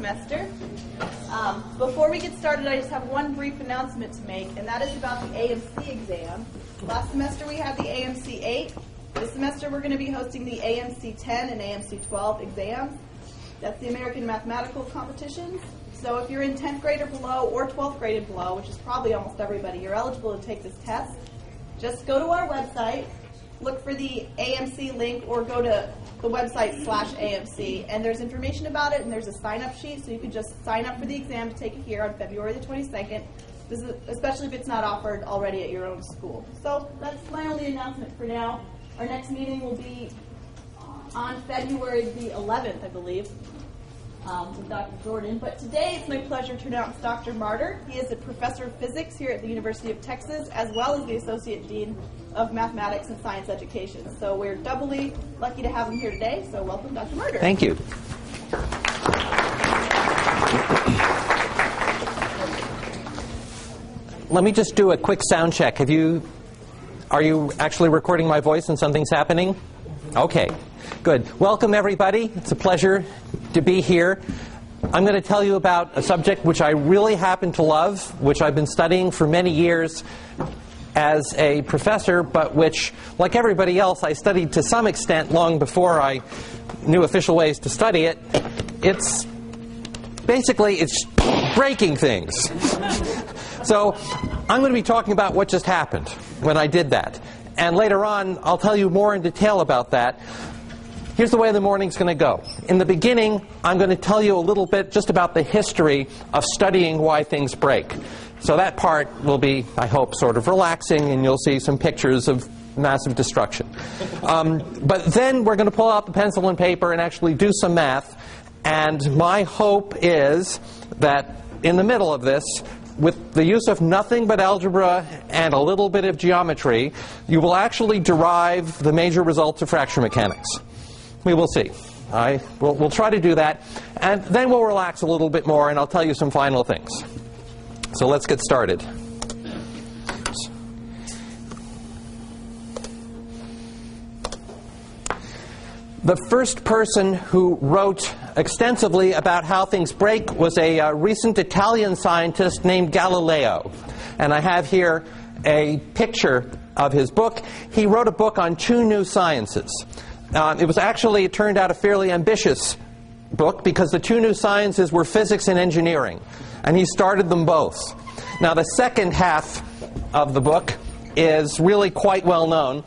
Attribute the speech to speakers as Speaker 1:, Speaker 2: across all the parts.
Speaker 1: semester. Before we get started, I just have one brief announcement to make, and that is about the AMC exam. Last semester we had the AMC 8. This semester we're going to be hosting the AMC 10 and AMC 12 exams. That's the American Mathematical Competitions. So if you're in 10th grade or below, or 12th grade and below, which is probably almost everybody, you're eligible to take this test. Just go to our website, look for the AMC link, or go to the website /AMC, and there's information about it, and there's a sign-up sheet, so you can just sign up for the exam to take it here on February the 22nd, especially if it's not offered already at your own school. So that's my only announcement for now. Our next meeting will be on February the 11th, I believe, with Dr. Jordan. But today it's my pleasure to announce Dr. Marder. He is a professor of physics here at the University of Texas, as well as the Associate Dean of Mathematics and Science Education. So we're doubly lucky to have him here today. So welcome, Dr. Marder.
Speaker 2: Thank you. Let me just do a quick sound check. Are you actually recording my voice and something's happening? Okay, good. Welcome, everybody. It's a pleasure to be here. I'm going to tell you about a subject which I really happen to love, which I've been studying for many years as a professor, but which, like everybody else, I studied to some extent long before I knew official ways to study it. It's breaking things. So I'm going to be talking about what just happened when I did that. And later on, I'll tell you more in detail about that. Here's the way the morning's going to go. In the beginning, I'm going to tell you a little bit just about the history of studying why things break. So that part will be, I hope, sort of relaxing, and you'll see some pictures of massive destruction. But then we're going to pull out the pencil and paper and actually do some math. And my hope is that in the middle of this, with the use of nothing but algebra and a little bit of geometry, you will actually derive the major results of fracture mechanics. We will see. We'll try to do that, and then we'll relax a little bit more, and I'll tell you some final things. So let's get started. The first person who wrote extensively about how things break was a recent Italian scientist named Galileo. And I have here a picture of his book. He wrote a book on two new sciences. It turned out a fairly ambitious book because the two new sciences were physics and engineering. And he started them both. Now, the second half of the book is really quite well known.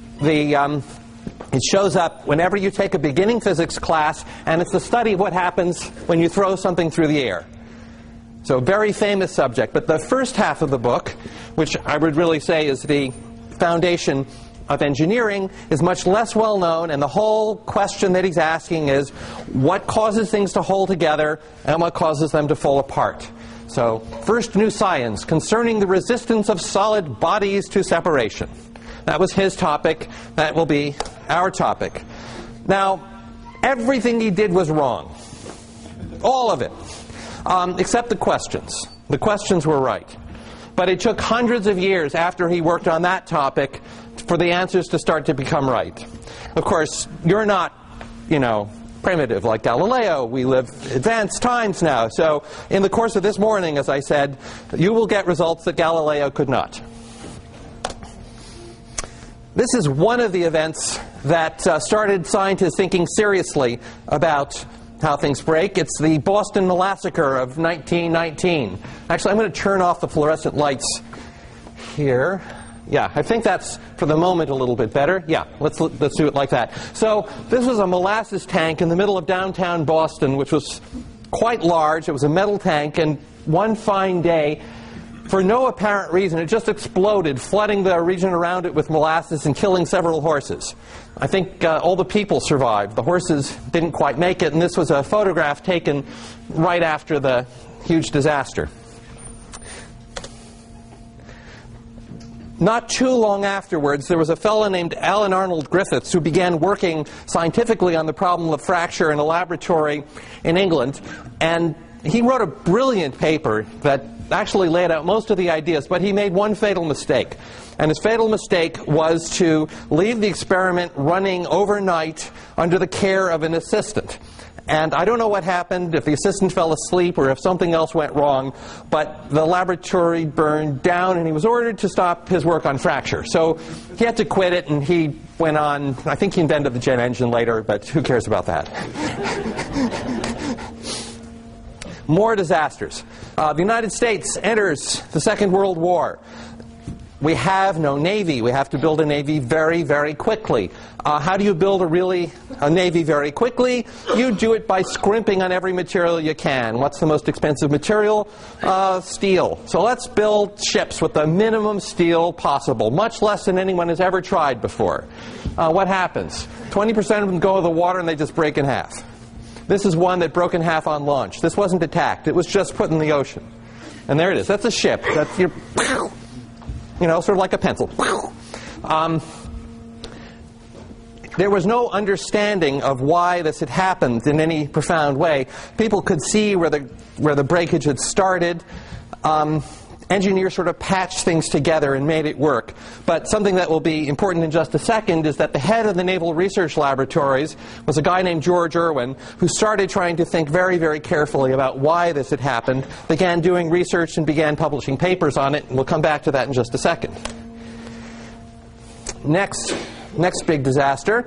Speaker 2: It shows up whenever you take a beginning physics class, and it's the study of what happens when you throw something through the air. So a very famous subject. But the first half of the book, which I would really say is the foundation of engineering, is much less well known, and the whole question that he's asking is what causes things to hold together and what causes them to fall apart. So, first new science concerning the resistance of solid bodies to separation. That was his topic. That will be our topic. Now, everything he did was wrong. All of it. Except the questions. The questions were right. But it took hundreds of years after he worked on that topic for the answers to start to become right. Of course, you're not, primitive like Galileo. We live advanced times now. So in the course of this morning, as I said, you will get results that Galileo could not. This is one of the events that started scientists thinking seriously about how things break. It's the Boston Massacre of 1919. Actually, I'm going to turn off the fluorescent lights here. Yeah, I think that's, for the moment, a little bit better. Yeah, let's do it like that. So this was a molasses tank in the middle of downtown Boston, which was quite large. It was a metal tank, and one fine day, for no apparent reason, it just exploded, flooding the region around it with molasses and killing several horses. I think all the people survived. The horses didn't quite make it, and this was a photograph taken right after the huge disaster. Not too long afterwards, there was a fellow named Alan Arnold Griffiths who began working scientifically on the problem of fracture in a laboratory in England, and he wrote a brilliant paper that actually laid out most of the ideas, but he made one fatal mistake. And his fatal mistake was to leave the experiment running overnight under the care of an assistant. And I don't know what happened, if the assistant fell asleep or if something else went wrong, but the laboratory burned down and he was ordered to stop his work on fracture. So he had to quit it, and he went on, I think he invented the jet engine later, but who cares about that? More disasters. The United States enters the Second World War. We have no Navy. We have to build a Navy very, very quickly. How do you build a Navy very quickly? You do it by scrimping on every material you can. What's the most expensive material? Steel. So let's build ships with the minimum steel possible, much less than anyone has ever tried before. What happens? 20% of them go to the water and they just break in half. This is one that broke in half on launch. This wasn't attacked. It was just put in the ocean. And there it is. That's a ship. That's your... You know, sort of like a pencil. There was no understanding of why this had happened in any profound way. People could see where the breakage had started. Engineers sort of patched things together and made it work. But something that will be important in just a second is that the head of the Naval Research Laboratories was a guy named George Irwin, who started trying to think very, very carefully about why this had happened, began doing research and began publishing papers on it, and we'll come back to that in just a second. Next big disaster,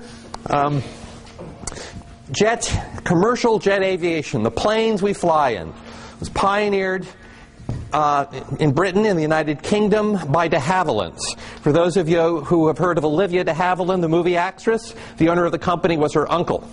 Speaker 2: commercial jet aviation, the planes we fly in, was pioneered in Britain, in the United Kingdom, by de Havillands. For those of you who have heard of Olivia de Havilland, the movie actress, the owner of the company was her uncle.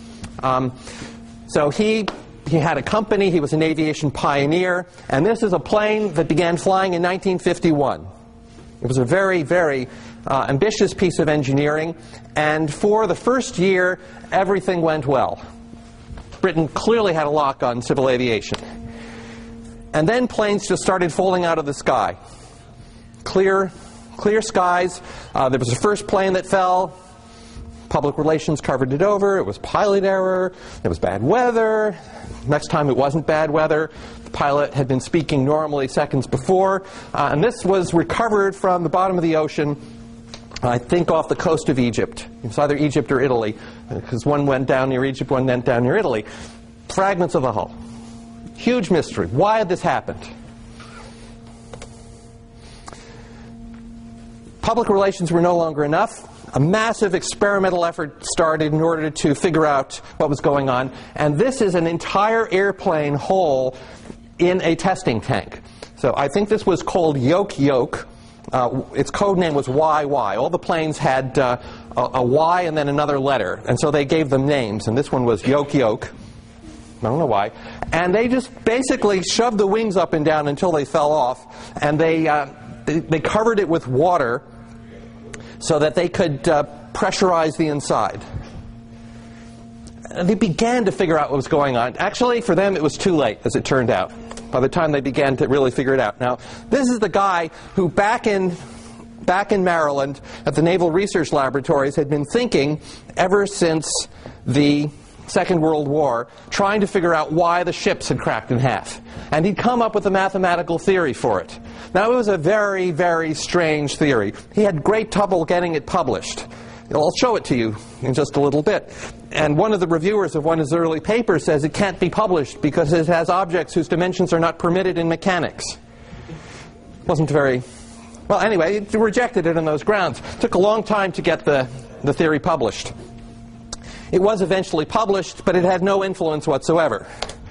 Speaker 2: So he had a company, he was an aviation pioneer, and this is a plane that began flying in 1951. It was a very, very ambitious piece of engineering, and for the first year, everything went well. Britain clearly had a lock on civil aviation. And then planes just started falling out of the sky. Clear skies. There was a first plane that fell. Public relations covered it over. It was pilot error. It was bad weather. Next time it wasn't bad weather. The pilot had been speaking normally seconds before. And this was recovered from the bottom of the ocean, I think off the coast of Egypt. It's either Egypt or Italy, because one went down near Egypt, one went down near Italy. Fragments of the hull. Huge mystery. Why had this happened? Public relations were no longer enough. A massive experimental effort started in order to figure out what was going on. And this is an entire airplane hole in a testing tank. So I think this was called Yoke. Its code name was YY. All the planes had a Y and then another letter. And so they gave them names. And this one was Yoke. I don't know why. And they just basically shoved the wings up and down until they fell off. And they covered it with water so that they could pressurize the inside. And they began to figure out what was going on. Actually, for them, it was too late, as it turned out, by the time they began to really figure it out. Now, this is the guy who back in Maryland at the Naval Research Laboratories had been thinking ever since the Second World War, trying to figure out why the ships had cracked in half. And he'd come up with a mathematical theory for it. Now, it was a very, very strange theory. He had great trouble getting it published. I'll show it to you in just a little bit. And one of the reviewers of one of his early papers says it can't be published because it has objects whose dimensions are not permitted in mechanics. Wasn't very... Well, anyway, he rejected it on those grounds. It took a long time to get the theory published. It was eventually published, but it had no influence whatsoever.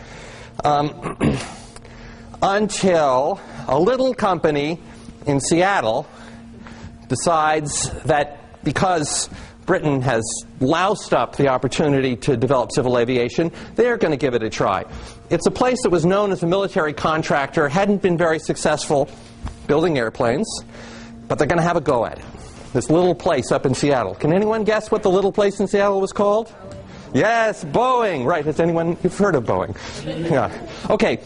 Speaker 2: Until a little company in Seattle decides that because Britain has loused up the opportunity to develop civil aviation, they're going to give it a try. It's a place that was known as a military contractor, hadn't been very successful building airplanes, but they're going to have a go at it. This little place up in Seattle. Can anyone guess what the little place in Seattle was called? Yes, Boeing. Right. Has anyone, you've heard of Boeing? Yeah. Okay.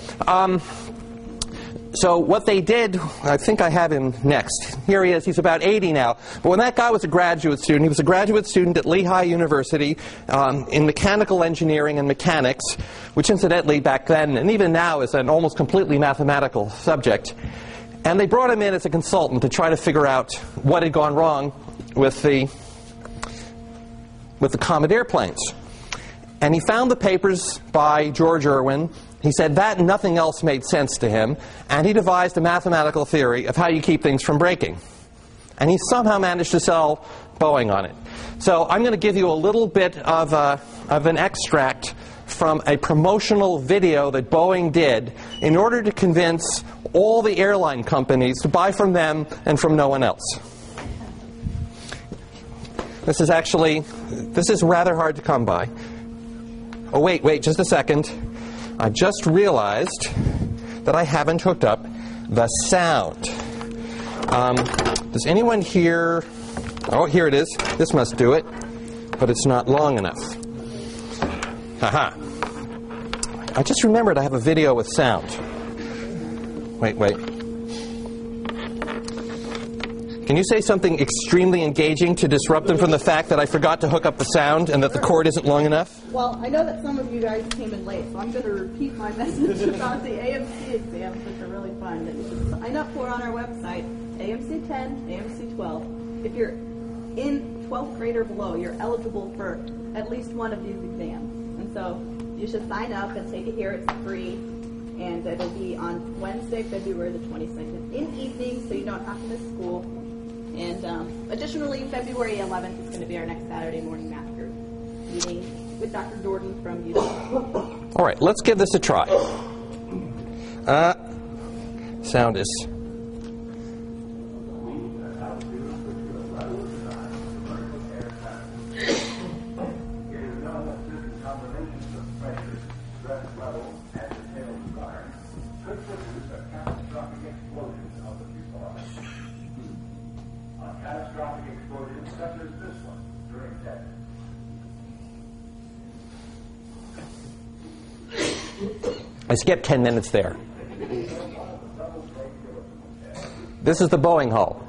Speaker 2: So what they did, I think I have him next. Here he is. He's about 80 now. But when that guy was a graduate student, he was a graduate student at Lehigh University in mechanical engineering and mechanics, which incidentally back then and even now is an almost completely mathematical subject. And they brought him in as a consultant to try to figure out what had gone wrong with the Comet airplanes. And he found the papers by George Irwin. He said that and nothing else made sense to him, and he devised a mathematical theory of how you keep things from breaking. And he somehow managed to sell Boeing on it. So I'm going to give you a little bit of an extract from a promotional video that Boeing did in order to convince all the airline companies to buy from them and from no one else. This is rather hard to come by. Oh, wait, just a second. I just realized that I haven't hooked up the sound. Does anyone hear? Oh, here it is. This must do it, but it's not long enough. Haha. I just remembered I have a video with sound. Wait. Can you say something extremely engaging to disrupt them from the fact that I forgot to hook up the sound and that the cord isn't long enough?
Speaker 1: Well, I know that some of you guys came in late, so I'm going to repeat my message about the AMC exams, which are really fun, that you should sign up for on our website, AMC 10, AMC 12. If you're in 12th grade or below, you're eligible for at least one of these exams. And so you should sign up and take it here. It's free. And it'll be on Wednesday, February the 22nd in the evening, so you don't have to miss school. And additionally, February 11th is going to be our next Saturday morning math group meeting with Dr. Jordan from UW.
Speaker 2: All right, let's give this a try. Sound is... I skipped 10 minutes there. This is the Boeing hull.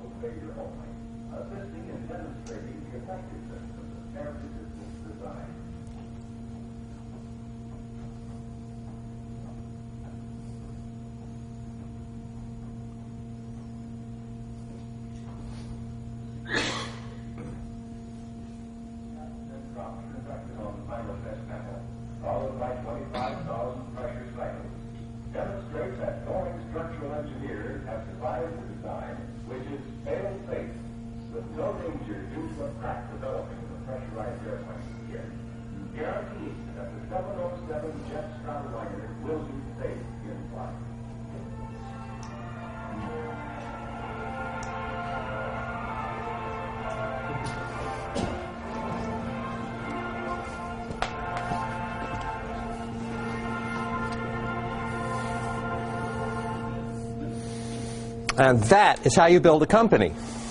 Speaker 3: Followed by 25,000 pressure cycles, demonstrate that Boeing structural engineers have devised a design which is fail-safe, with no danger due to a crack developing in the pressurized airplane gear. Guarantees that the 707 jet stratolliner will be safe in flight.
Speaker 2: And that is how you build a company.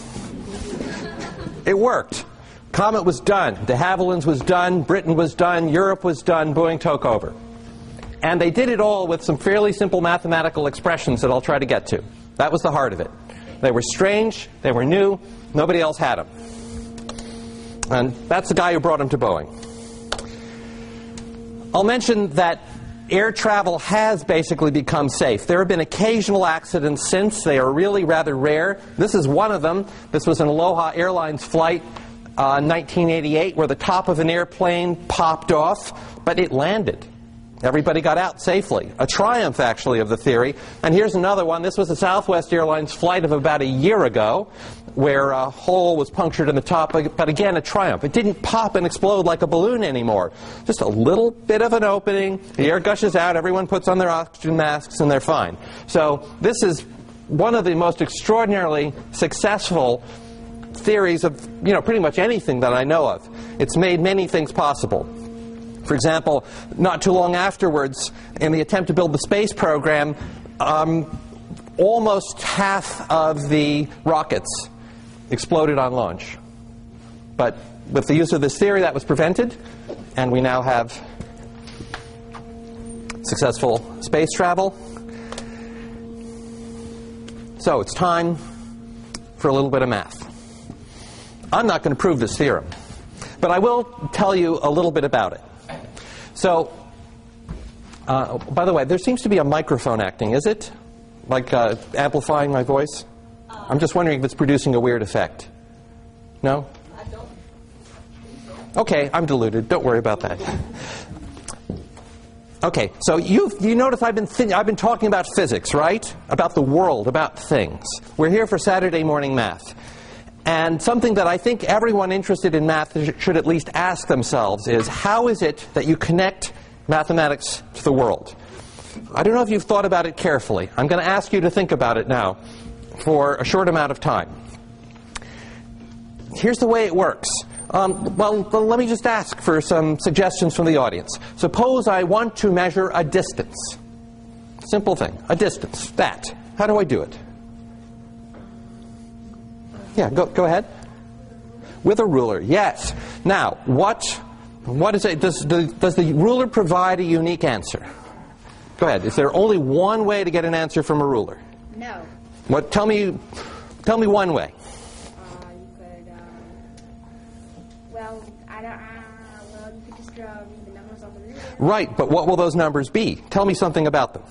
Speaker 2: It worked. Comet was done. De Havilland's was done. Britain was done. Europe was done. Boeing took over. And they did it all with some fairly simple mathematical expressions that I'll try to get to. That was the heart of it. They were strange. They were new. Nobody else had them. And that's the guy who brought them to Boeing. I'll mention that air travel has basically become safe. There have been occasional accidents since. They are really rather rare. This is one of them. This was an Aloha Airlines flight, 1988, where the top of an airplane popped off, but it landed. Everybody got out safely. A triumph, actually, of the theory. And here's another one. This was a Southwest Airlines flight of about a year ago, where a hole was punctured in the top, but again, a triumph. It didn't pop and explode like a balloon anymore. Just a little bit of an opening, the air gushes out, everyone puts on their oxygen masks, and they're fine. So this is one of the most extraordinarily successful theories of, pretty much anything that I know of. It's made many things possible. For example, not too long afterwards, in the attempt to build the space program, almost half of the rockets exploded on launch. But with the use of this theory, that was prevented, and we now have successful space travel. So it's time for a little bit of math. I'm not going to prove this theorem, but I will tell you a little bit about it. So, by the way, there seems to be a microphone acting, is it? Like amplifying my voice? I'm just wondering if it's producing a weird effect. No?
Speaker 1: I don't.
Speaker 2: Okay, I'm deluded. Don't worry about that. Okay, so you notice I've been talking about physics, right? About the world, about things. We're here for Saturday morning math. And something that I think everyone interested in math should at least ask themselves is, how is it that you connect mathematics to the world? I don't know if you've thought about it carefully. I'm going to ask you to think about it now for a short amount of time. Here's the way it works. Well, let me just ask for some suggestions from the audience. Suppose I want to measure a distance. Simple thing. A distance. That. How do I do it? Yeah, go ahead. With a ruler, yes. Now, what is it? Does the ruler provide a unique answer? Go ahead. Is there only one way to get an answer from a ruler?
Speaker 4: No.
Speaker 2: What? Tell me one way.
Speaker 4: You could, well, you could just read the numbers on the ruler.
Speaker 2: Right, but what will those numbers be? Tell me something about them.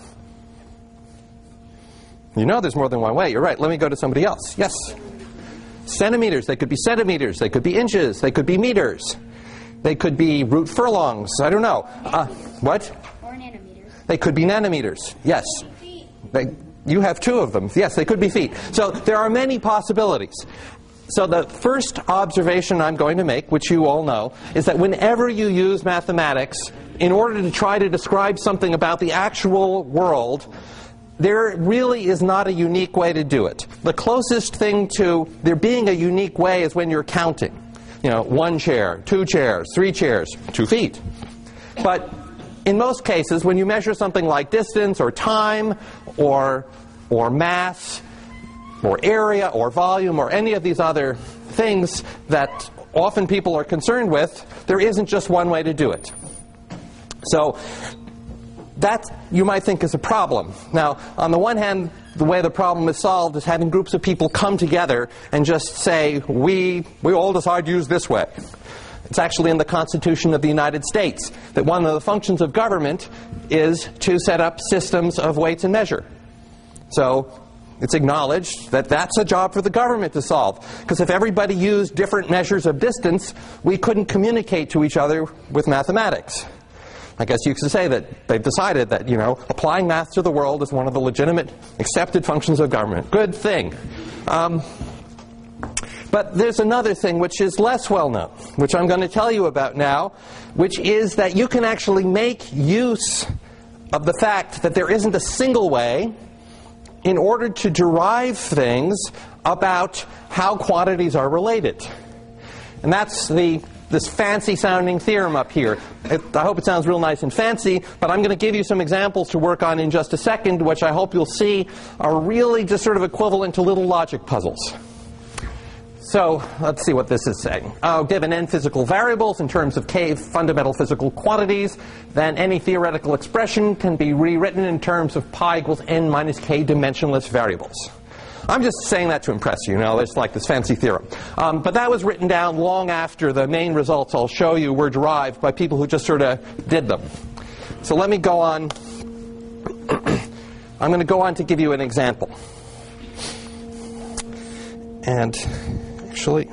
Speaker 2: You know there's more than one way. You're right. Let me go to somebody else. Yes. Centimeters. They could be centimeters. They could be inches. They could be meters. They could be root furlongs. I don't know. What?
Speaker 4: Or nanometers.
Speaker 2: They could be nanometers. Yes.
Speaker 4: Feet.
Speaker 2: You have two of them. Yes, they could be feet. So there are many possibilities. So the first observation I'm going to make, which you all know, is that whenever you use mathematics in order to try to describe something about the actual world, there really is not a unique way to do it. The closest thing to there being a unique way is when you're counting. You know, 1 chair, 2 chairs, 3 chairs, 2 feet. But in most cases, when you measure something like distance or time or mass or area or volume or any of these other things that often people are concerned with, there isn't just one way to do it. So that, you might think, is a problem. Now, on the one hand, the way the problem is solved is having groups of people come together and just say, we all decide to use this way. It's actually in the Constitution of the United States that one of the functions of government is to set up systems of weights and measure. So it's acknowledged that that's a job for the government to solve. Because if everybody used different measures of distance, we couldn't communicate to each other with mathematics. I guess you could say that they've decided that, applying math to the world is one of the legitimate, accepted functions of government. Good thing. But there's another thing which is less well known, which I'm going to tell you about now, which is that you can actually make use of the fact that there isn't a single way in order to derive things about how quantities are related. And that's this fancy-sounding theorem up here. I hope it sounds real nice and fancy, but I'm going to give you some examples to work on in just a second, which I hope you'll see are really just sort of equivalent to little logic puzzles. So let's see what this is saying. Given n physical variables in terms of k fundamental physical quantities, then any theoretical expression can be rewritten in terms of pi equals n minus k dimensionless variables. I'm just saying that to impress you. It's like this fancy theorem. But that was written down long after the main results I'll show you were derived by people who just sort of did them. So let me go on. I'm going to go on to give you an example. And actually,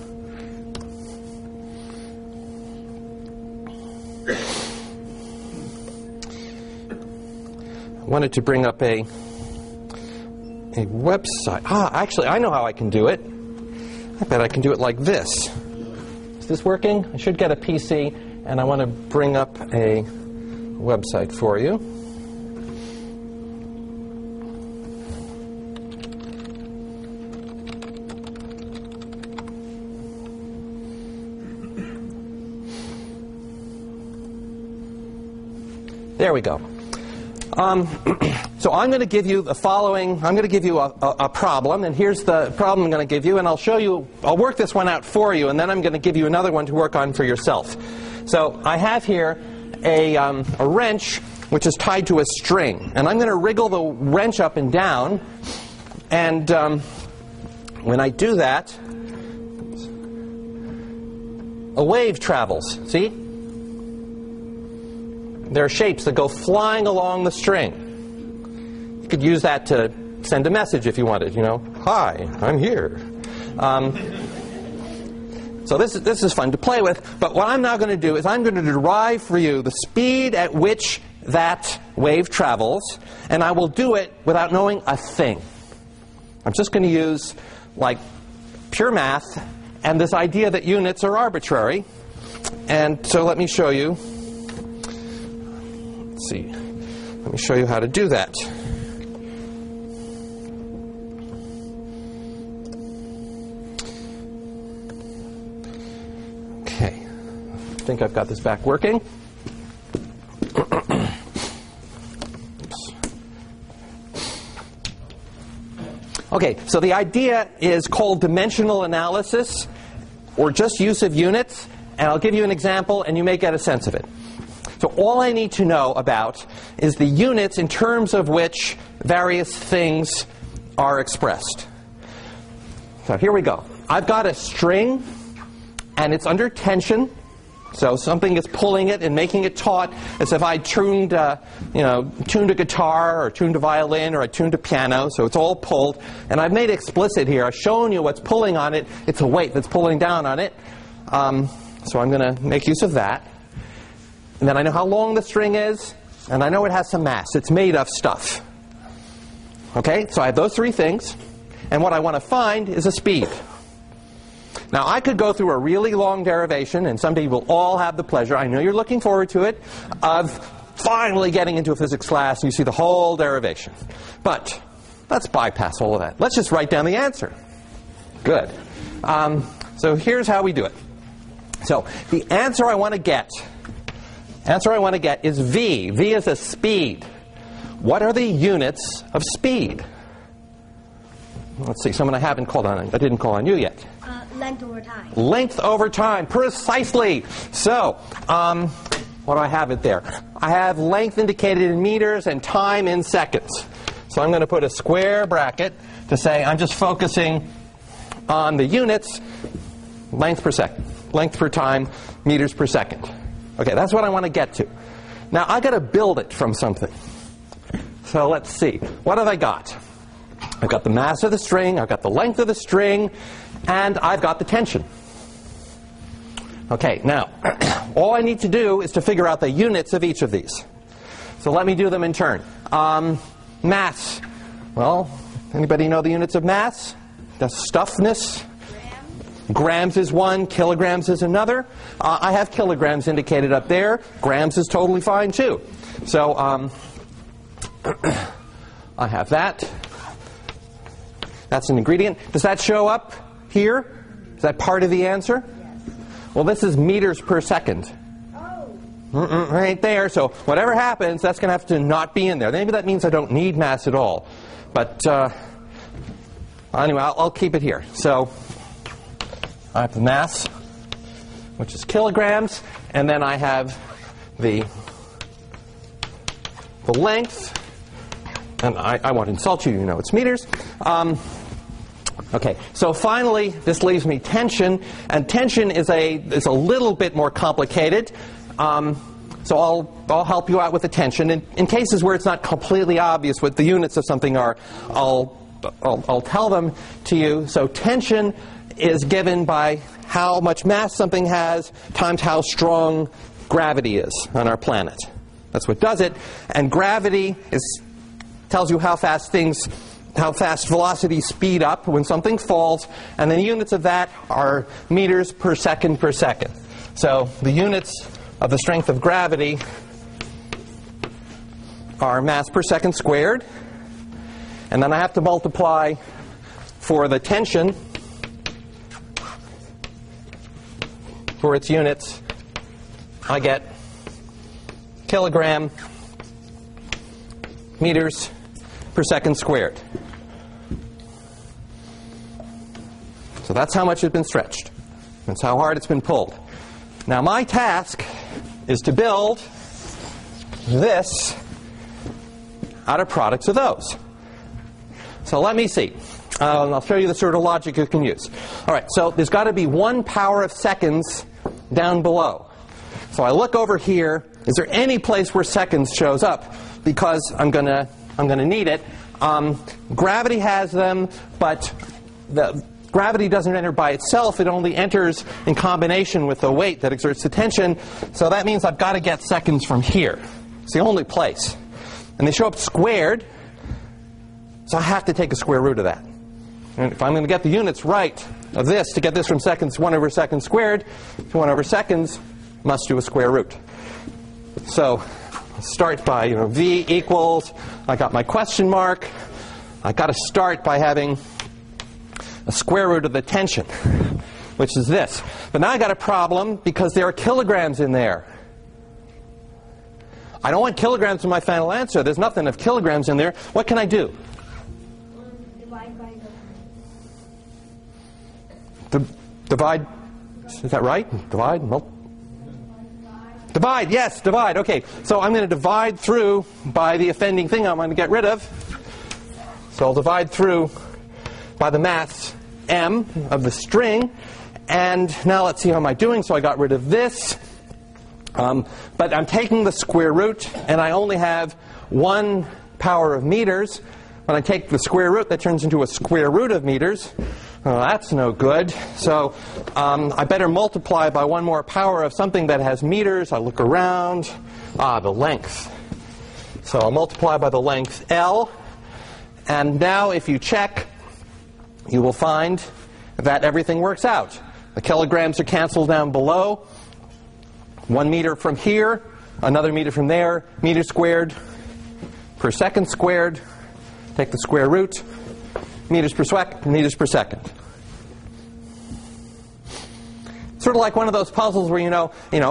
Speaker 2: I wanted to bring up a website. Actually, I know how I can do it. I bet I can do it like this. Is this working? I should get a PC, and I want to bring up a website for you. There we go. So I'm going to give you the following. I'm going to give you a problem, and here's the problem I'm going to give you, and I'll work this one out for you, and then I'm going to give you another one to work on for yourself. So I have here a wrench which is tied to a string, and I'm going to wriggle the wrench up and down, and when I do that, a wave travels. See? There are shapes that go flying along the string. You could use that to send a message if you wanted, Hi, I'm here. So this is fun to play with, but what I'm now going to do is I'm going to derive for you the speed at which that wave travels, and I will do it without knowing a thing. I'm just going to use like pure math and this idea that units are arbitrary. And so let me show you. Let's see. Let me show you how to do that. Okay. I think I've got this back working. Okay, so the idea is called dimensional analysis, or just use of units, and I'll give you an example and you may get a sense of it. So all I need to know about is the units in terms of which various things are expressed. So here we go. I've got a string and it's under tension. So something is pulling it and making it taut, as if I tuned a guitar or tuned a violin or I tuned a piano. So it's all pulled. And I've made it explicit here. I've shown you what's pulling on it. It's a weight that's pulling down on it. So I'm going to make use of that. And then I know how long the string is, and I know it has some mass. It's made of stuff. Okay, so I have those three things. And what I want to find is a speed. Now, I could go through a really long derivation, and someday we'll all have the pleasure, I know you're looking forward to it, of finally getting into a physics class and you see the whole derivation. But let's bypass all of that. Let's just write down the answer. Good. So here's how we do it. So the answer I want to get is v. V is a speed. What are the units of speed? Let's see, someone I haven't called on. I didn't call on you yet.
Speaker 4: Length over time.
Speaker 2: Length over time, precisely. So, what do I have it there? I have length indicated in meters and time in seconds. So I'm going to put a square bracket to say I'm just focusing on the units, length per second, length per time, meters per second. Okay, that's what I want to get to. Now, I've got to build it from something. So let's see. What have I got? I've got the mass of the string, I've got the length of the string, and I've got the tension. Okay, now, all I need to do is to figure out the units of each of these. So let me do them in turn. Mass. Well, anybody know the units of mass? The stuffness. Grams is one, kilograms is another. I have kilograms indicated up there. Grams is totally fine too. So I have that. That's an ingredient. Does that show up here? Is that part of the answer?
Speaker 4: Yes.
Speaker 2: Well, this is meters per second.
Speaker 4: Oh.
Speaker 2: Right there. So whatever happens, that's going to have to not be in there. Maybe that means I don't need mass at all. But anyway, I'll keep it here. So I have the mass, which is kilograms, and then I have the length. And I won't insult you, you know it's meters. Okay, so finally, this leaves me tension, and tension is a little bit more complicated. So I'll help you out with the tension. In cases where it's not completely obvious what the units of something are, I'll tell them to you. So tension is given by how much mass something has times how strong gravity is on our planet. That's what does it. And gravity tells you how fast velocity speed up when something falls, and the units of that are meters per second per second. So the units of the strength of gravity are mass per second squared, and then I have to multiply for the tension for its units. I get kilogram meters per second squared. So that's how much it's been stretched. That's how hard it's been pulled. Now my task is to build this out of products of those. So let me see. I'll show you the sort of logic you can use. All right, so there's got to be 1 power of seconds down below. So I look over here. Is there any place where seconds shows up? Because I'm going to need it. Gravity has them, but the gravity doesn't enter by itself. It only enters in combination with the weight that exerts the tension. So that means I've got to get seconds from here. It's the only place. And they show up squared, so I have to take a square root of that. And if I'm going to get the units right of this, to get this from seconds 1 over seconds squared to 1 over seconds, must do a square root. So start by, v equals, I got my question mark. I got to start by having a square root of the tension, which is this. But now I got a problem because there are kilograms in there. I don't want kilograms in my final answer. There's nothing of kilograms in there. What can I do?
Speaker 4: Divide by
Speaker 2: Divide. Is that right? Divide? Divide, yes, divide. Okay, so I'm going to divide through by the offending thing I'm going to get rid of. So I'll divide through by the mass m of the string. And now let's see how am I doing. So I got rid of this. But I'm taking the square root, and I only have 1 power of meters. When I take the square root, that turns into a square root of meters. Well, that's no good. So I better multiply by 1 more power of something that has meters. I look around. The length. So I'll multiply by the length L. And now if you check, you will find that everything works out. The kilograms are canceled down below. 1 meter from here, another meter from there, meter squared per second squared. Take the square root, meters per second. Sort of like one of those puzzles where,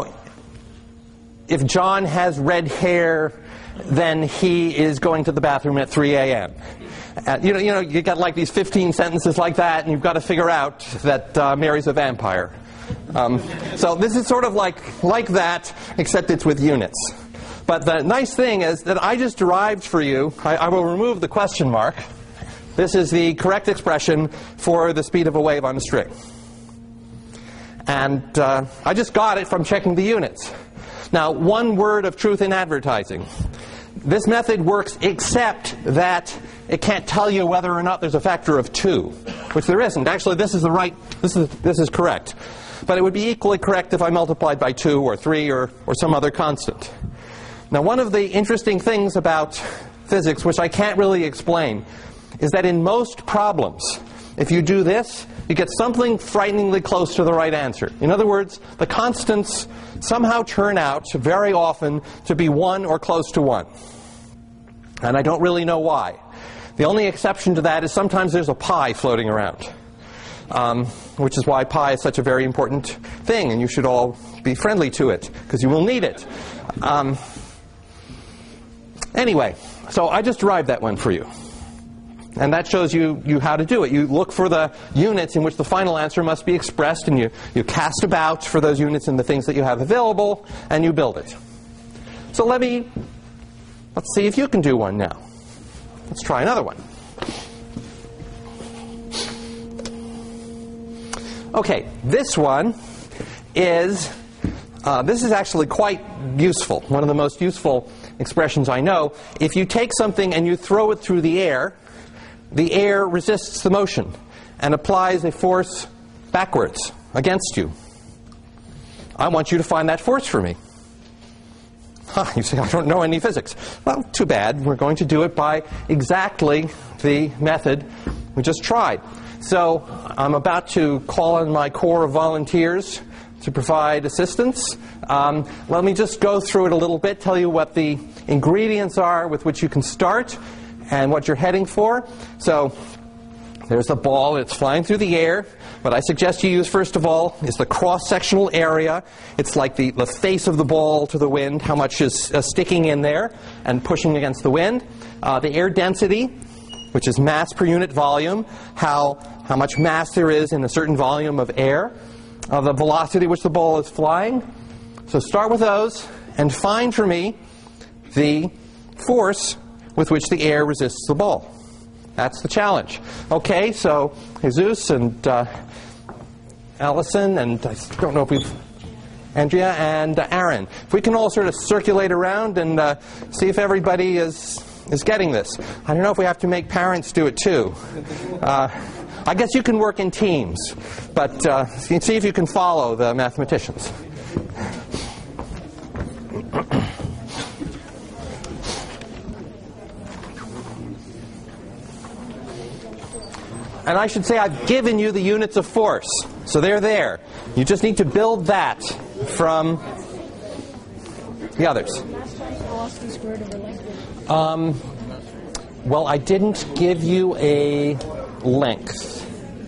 Speaker 2: if John has red hair, then he is going to the bathroom at 3 a.m. You got like these 15 sentences like that, and you've got to figure out that Mary's a vampire. So this is sort of like that, except it's with units. But the nice thing is that I just derived for you, I will remove the question mark. This is the correct expression for the speed of a wave on a string. And I just got it from checking the units. Now, one word of truth in advertising. This method works except that it can't tell you whether or not there's a factor of 2, which there isn't. Actually, this is correct. But it would be equally correct if I multiplied by 2 or 3 or some other constant. Now, one of the interesting things about physics, which I can't really explain, is that in most problems, if you do this, you get something frighteningly close to the right answer. In other words, the constants somehow turn out very often to be 1 or close to 1. And I don't really know why. The only exception to that is sometimes there's a pi floating around, which is why pi is such a very important thing, and you should all be friendly to it, because you will need it. Anyway, so I just derived that one for you. And that shows you how to do it. You look for the units in which the final answer must be expressed, and you cast about for those units in the things that you have available, and you build it. So let's see if you can do one now. Let's try another one. Okay, this one is actually quite useful. One of the most useful expressions I know. If you take something and you throw it through the air resists the motion and applies a force backwards against you. I want you to find that force for me. You say, I don't know any physics. Well, too bad. We're going to do it by exactly the method we just tried. So I'm about to call on my corps of volunteers to provide assistance. Let me just go through it a little bit, tell you what the ingredients are with which you can start and what you're heading for. So there's the ball. It's flying through the air. What I suggest you use, first of all, is the cross-sectional area. It's like the face of the ball to the wind, how much is sticking in there and pushing against the wind. The air density, which is mass per unit volume, how much mass there is in a certain volume of air. The velocity which the ball is flying. So start with those and find for me the force with which the air resists the ball. That's the challenge. Okay, so Jesus and Allison and I don't know if Andrea and Aaron. If we can all sort of circulate around and see if everybody is getting this. I don't know if we have to make parents do it too. I guess you can work in teams, but you can see if you can follow the mathematicians. And I should say I've given you the units of force. So they're there. You just need to build that from the others.
Speaker 4: Velocity squared over length.
Speaker 2: Well, I didn't give you a length.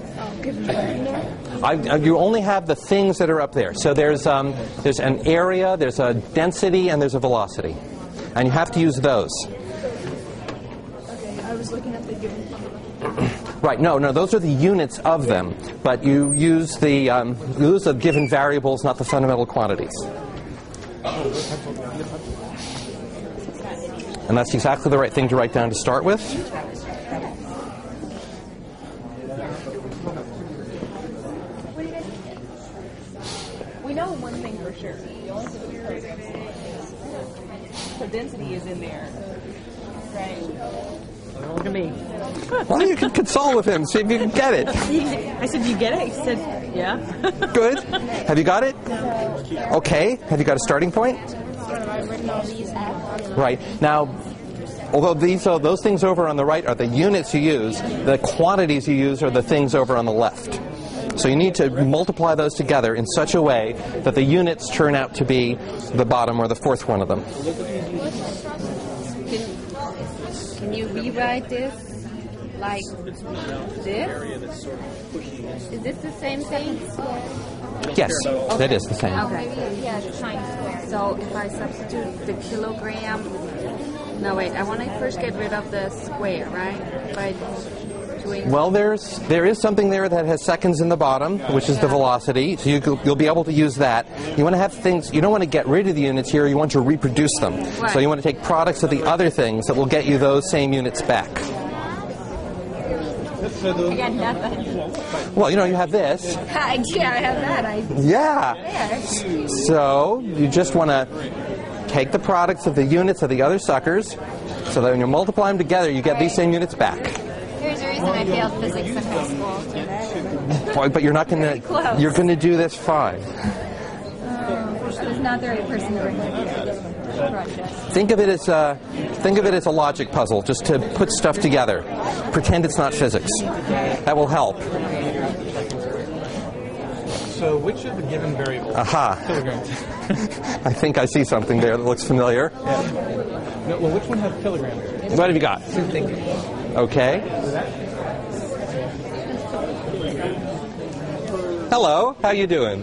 Speaker 2: You only have the things that are up there. So there's an area, there's a density, and there's a velocity. And you have to use those.
Speaker 4: Okay, I was looking at the given fundamental.
Speaker 2: Right, no, those are the units of them. But you use the given variables, not the fundamental quantities. And that's exactly the right thing to write down to start with.
Speaker 5: We know one thing for sure. The density is in there. Right.
Speaker 6: Look at me.
Speaker 2: Well, you can consult with him, see if you can get it.
Speaker 6: I said, "Do you get it?" He said, "Yeah."
Speaker 2: Good. Have you got it? Okay. Have you got a starting point? Right. Now, although those things over on the right are the units you use, the quantities you use are the things over on the left. So you need to multiply those together in such a way that the units turn out to be the bottom or the fourth one of them.
Speaker 7: Can you rewrite this like this? Is this the same thing?
Speaker 2: Yes, that is the same.
Speaker 7: Okay. So if I substitute the kilogram, no wait, I want to first get rid of the square, right? By doing.
Speaker 2: Well, there is something there that has seconds in the bottom, which is the velocity. So you'll be able to use that. You want to have things. You don't want to get rid of the units here. You want to reproduce them.
Speaker 7: Right.
Speaker 2: So you want to take products of the other things that will get you those same units back.
Speaker 7: I got nothing.
Speaker 2: Well, you have this.
Speaker 7: Yeah, I have that.
Speaker 2: Yeah. So you just want to take the products of the units of the other suckers, so that when you multiply them together, you get these same units back.
Speaker 7: Here's the reason I failed physics in high school.
Speaker 2: Boy, but you're not going to.
Speaker 7: Close.
Speaker 2: You're going to do this fine.
Speaker 7: It's not the right person to bring with project.
Speaker 2: Think of it as a logic puzzle, just to put stuff together. Pretend it's not physics. That will help.
Speaker 8: So which of the given variables?
Speaker 2: Aha.
Speaker 8: Kilograms.
Speaker 2: I think I see something there that looks familiar.
Speaker 8: No, well, which one has kilograms?
Speaker 2: What have you got? Okay. Hello. How you doing?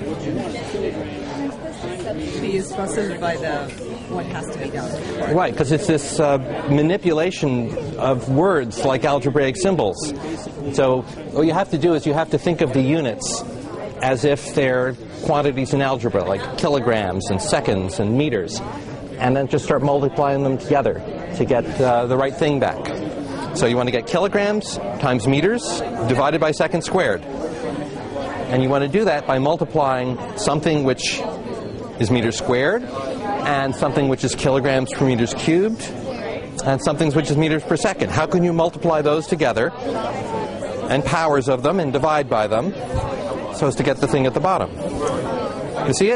Speaker 6: He is frustrated by what has to be done.
Speaker 2: Right, because it's this manipulation of words like algebraic symbols. So what you have to do is you have to think of the units as if they're quantities in algebra, like kilograms and seconds and meters, and then just start multiplying them together to get the right thing back. So you want to get kilograms times meters divided by seconds squared. And you want to do that by multiplying something which is meters squared, and something which is kilograms per meters cubed, and something which is meters per second. How can you multiply those together, and powers of them, and divide by them, so as to get the thing at the bottom? You see it?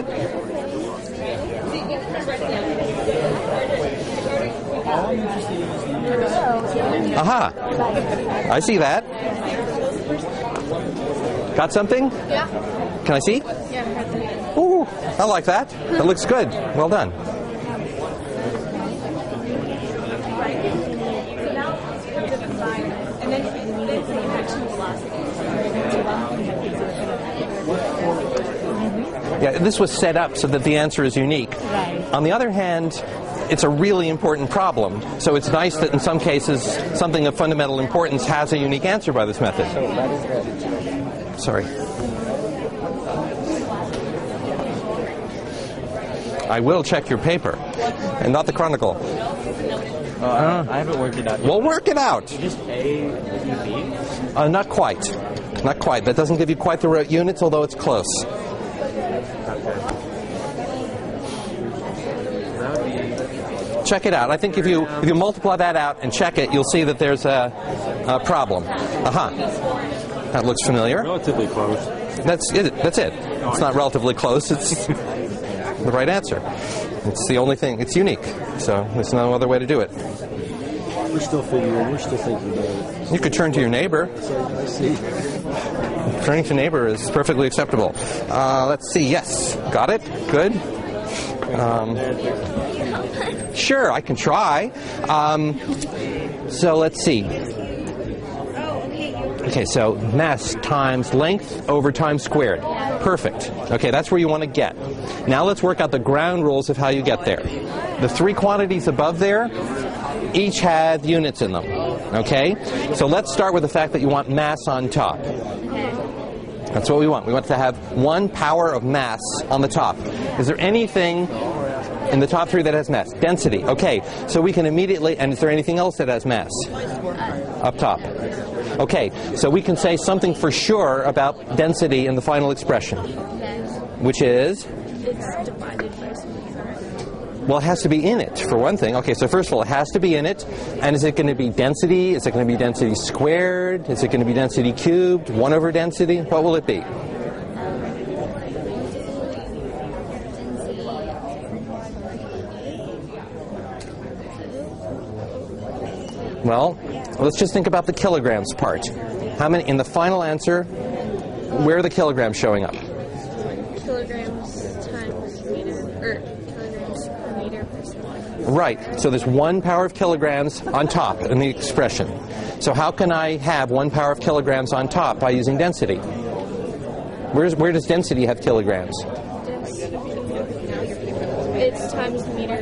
Speaker 2: Aha! I see that. Got something?
Speaker 7: Yeah.
Speaker 2: Can I see?
Speaker 7: Yeah.
Speaker 2: Ooh, I like that. That looks good. Well done.
Speaker 5: And then let's say you have two velocities.
Speaker 2: Yeah, this was set up so that the answer is unique.
Speaker 7: Right.
Speaker 2: On the other hand, it's a really important problem. So it's nice that in some cases something of fundamental importance has a unique answer by this method. Sorry. I will check your paper, and not the Chronicle.
Speaker 8: I haven't worked it out yet.
Speaker 2: We'll work it out.
Speaker 8: Just A and B?
Speaker 2: Not quite. Not quite. That doesn't give you quite the right units, although it's close. Check it out. I think if you multiply that out and check it, you'll see that there's a problem. Aha. That looks familiar.
Speaker 8: Relatively close.
Speaker 2: That's it. It's not relatively close. It's the right answer. It's the only thing. It's unique. So there's no other way to do it.
Speaker 9: We're still figuring. We're still thinking about it.
Speaker 2: You could turn to your neighbor.
Speaker 9: I see.
Speaker 2: Turning to neighbor is perfectly acceptable. Let's see. Yes. Got it? Good. Sure, I can try. So let's see. Okay, so mass times length over time squared. Perfect. Okay, that's where you want to get. Now let's work out the ground rules of how you get there. The three quantities above there each have units in them. Okay? So let's start with the fact that you want mass on top. That's what we want. We want to have 1 power of mass on the top. Is there anything in the top 3 that has mass? Density. Okay, so we can immediately, and is there anything else that has mass? Up top. Okay, so we can say something for sure about density in the final expression, which is?
Speaker 4: It's divided by something.
Speaker 2: Well, it has to be in it, for one thing. Okay, so first of all, it has to be in it. And is it going to be density? Is it going to be density squared? Is it going to be density cubed? 1 over density? What will it be? Well, let's just think about the kilograms part. How many, in the final answer, where are the kilograms showing up?
Speaker 4: Kilograms times meter, or kilograms per meter per second.
Speaker 2: Right. So there's 1 power of kilograms on top in the expression. So how can I have 1 power of kilograms on top by using density? Where does density have kilograms?
Speaker 4: It's times meter.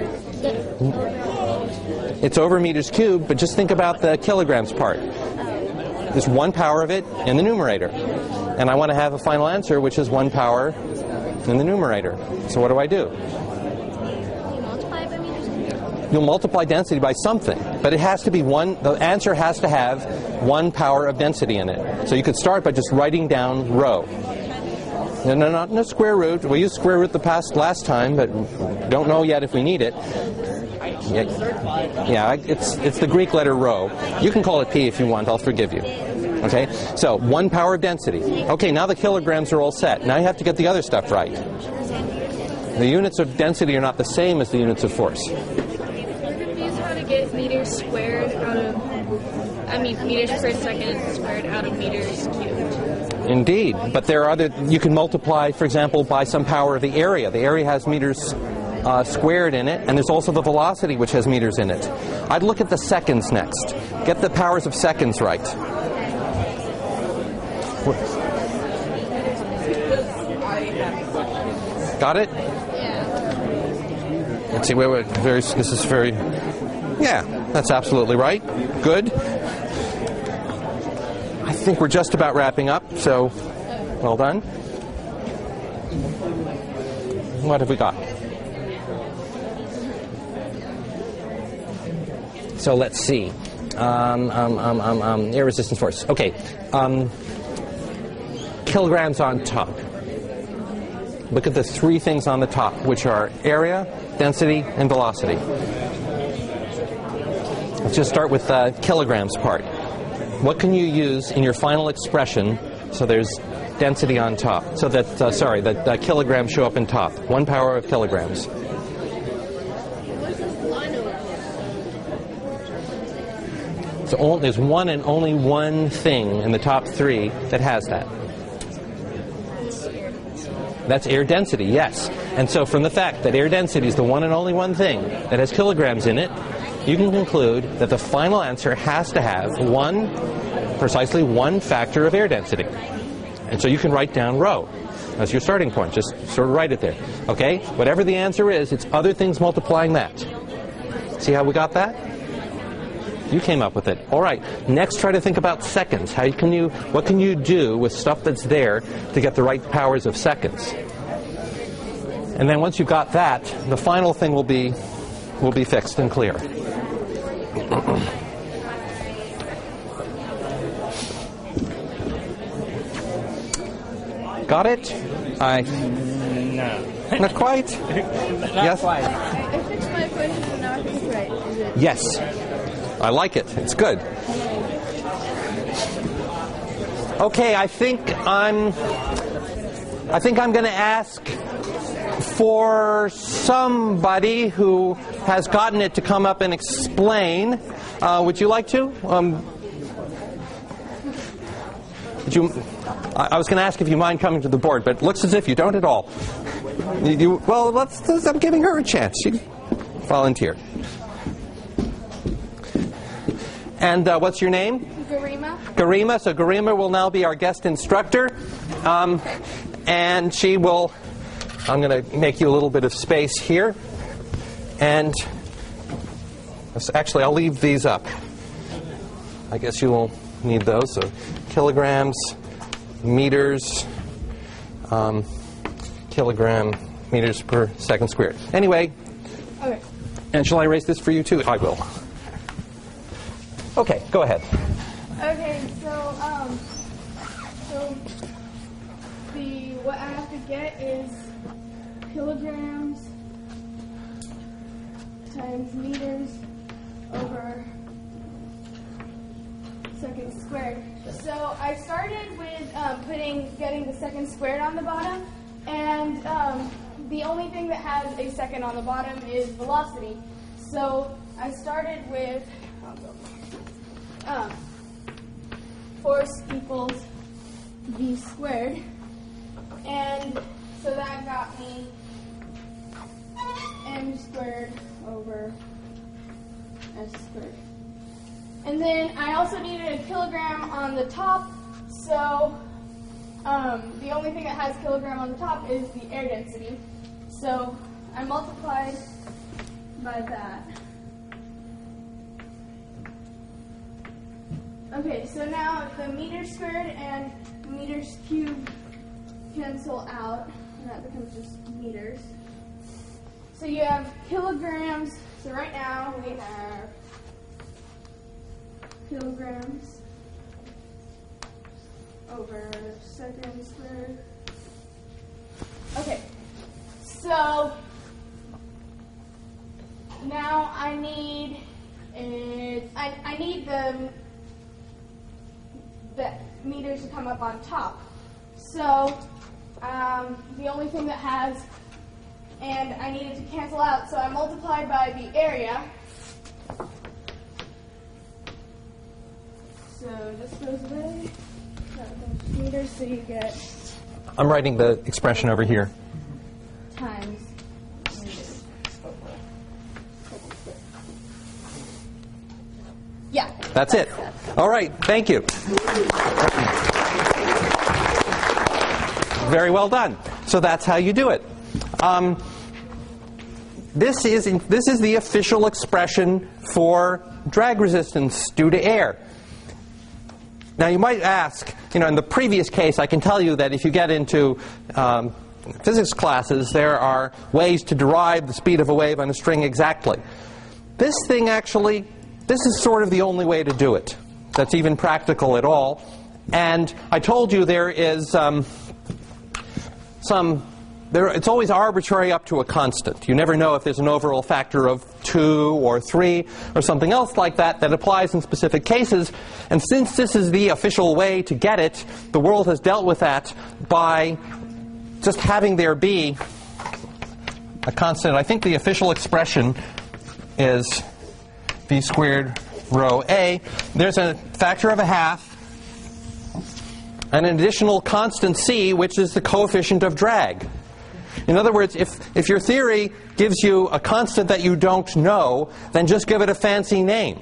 Speaker 2: It's over meters cubed, but just think about the kilograms part. There's 1 power of it in the numerator. And I want to have a final answer, which is 1 power in the numerator. So what do I do? You'll multiply density by something, but it has to be the answer has to have 1 power of density in it. So you could start by just writing down rho. No, not in a square root. We used square root last time, but don't know yet if we need it. Yeah, it's the Greek letter rho. You can call it p if you want. I'll forgive you. Okay, so 1 power of density. Okay, now the kilograms are all set. Now you have to get the other stuff right. The units of density are not the same as the units of force.
Speaker 4: We're confused how to get meters squared out of, meters per second squared out of meters cubed.
Speaker 2: Indeed, but there are you can multiply, for example, by some power of the area. The area has meters squared in it, and there's also the velocity, which has meters in it. I'd look at the seconds next. Get the powers of seconds right. Got it? Yeah. Let's see, this is very... Yeah, that's absolutely right. Good. I think we're just about wrapping up, so well done. What have we got? So let's see. Air resistance force. Okay. Kilograms on top. Look at the 3 things on the top, which are area, density, and velocity. Let's just start with the kilograms part. What can you use in your final expression so there's density on top? So that, that kilograms show up in top. 1 power of kilograms. So there's one and only one thing in the top 3 that has that. That's air density, yes. And so from the fact that air density is the one and only one thing that has kilograms in it, you can conclude that the final answer has to have precisely one factor of air density. And so you can write down rho as your starting point. Just sort of write it there. Okay? Whatever the answer is, it's other things multiplying that. See how we got that? You came up with it. All right. Next, try to think about seconds. What can you do with stuff that's there to get the right powers of seconds? And then once you've got that, the final thing will be fixed and clear. Got it? No. Not quite? Yes?
Speaker 4: I fixed my equation and now I think it's right. Is it?
Speaker 2: Yes. I like it. It's good. Okay, I think I'm going to ask for somebody who has gotten it to come up and explain Would you like to? I was going to ask if you mind coming to the board, but it looks as if you don't at all. Well, I'm giving her a chance. She volunteered. And what's your name?
Speaker 4: Garima.
Speaker 2: Garima. So Garima will now be our guest instructor. And she will... I'm going to make you a little bit of space here. And actually, I'll leave these up. I guess you will need those. So kilograms, meters, kilogram, meters per second squared. Anyway,
Speaker 4: Okay.
Speaker 2: and shall I erase this for you too? I will. Okay, go ahead.
Speaker 4: Okay, so what I have to get is kilograms times meters over second squared. So I started with getting the second squared on the bottom, and the only thing that has a second on the bottom is velocity. So I started with force equals v squared, and so that got me m squared over s squared. And then I also needed a kilogram on the top, so the only thing that has kilogram on the top is the air density. So I multiplied by that. Okay, so now the meters squared and meters cubed cancel out, and that becomes just meters. So you have kilograms. So right now we have kilograms over second squared. Okay, so now I need I need the meters to come up on top. So the only thing that has, and I needed to cancel out, so I multiplied by the area. So this goes away. That becomes meters, so you get
Speaker 2: I'm writing the expression over here.
Speaker 4: times meters. Yeah.
Speaker 2: That's it. All right, thank you. Very well done. So that's how you do it. This is the official expression for drag resistance due to air. Now you might ask, in the previous case, I can tell you that if you get into physics classes, there are ways to derive the speed of a wave on a string exactly. This is sort of the only way to do it that's even practical at all. And I told you there is it's always arbitrary up to a constant. You never know if there's an overall factor of 2 or 3 or something else like that that applies in specific cases. And since this is the official way to get it, the world has dealt with that by just having there be a constant. I think the official expression is v squared rho a. There's a factor of a half and an additional constant c, which is the coefficient of drag. In other words, if your theory gives you a constant that you don't know, then just give it a fancy name.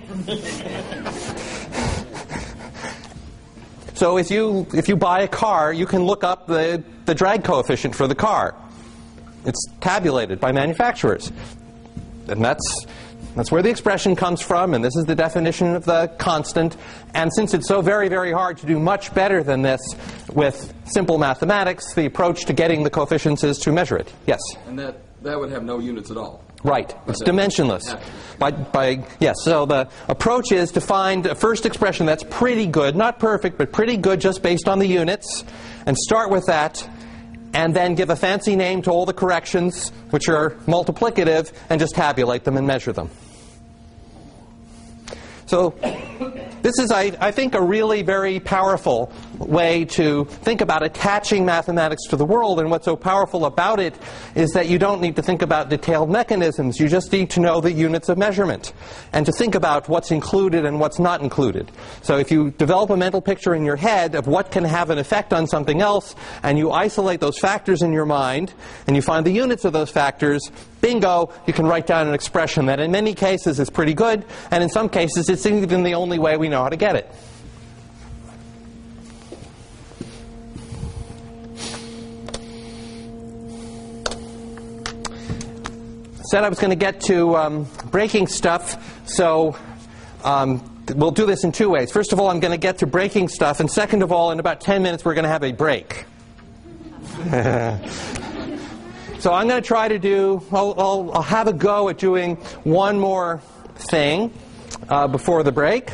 Speaker 2: So if you buy a car, you can look up the drag coefficient for the car. It's tabulated by manufacturers. And that's where the expression comes from, and this is the definition of the constant. And since it's so very, very hard to do much better than this with simple mathematics, the approach to getting the coefficients is to measure it. Yes?
Speaker 10: And that would have no units at all.
Speaker 2: Right. It's dimensionless. Yes, so the approach is to find a first expression that's pretty good, not perfect, but pretty good just based on the units, and start with that, and then give a fancy name to all the corrections, which are multiplicative, and just tabulate them and measure them. So this is, I think, a really very powerful way to think about attaching mathematics to the world, and what's so powerful about it is that you don't need to think about detailed mechanisms. You just need to know the units of measurement and to think about what's included and what's not included. So if you develop a mental picture in your head of what can have an effect on something else, and you isolate those factors in your mind, and you find the units of those factors, bingo, you can write down an expression that in many cases is pretty good, and in some cases it's even the only way we know how to get it. Said I was going to get to breaking stuff, so we'll do this in two ways. First of all, I'm going to get to breaking stuff, and second of all, in about 10 minutes, we're going to have a break. So I'm going to try to do, I'll have a go at doing one more thing before the break.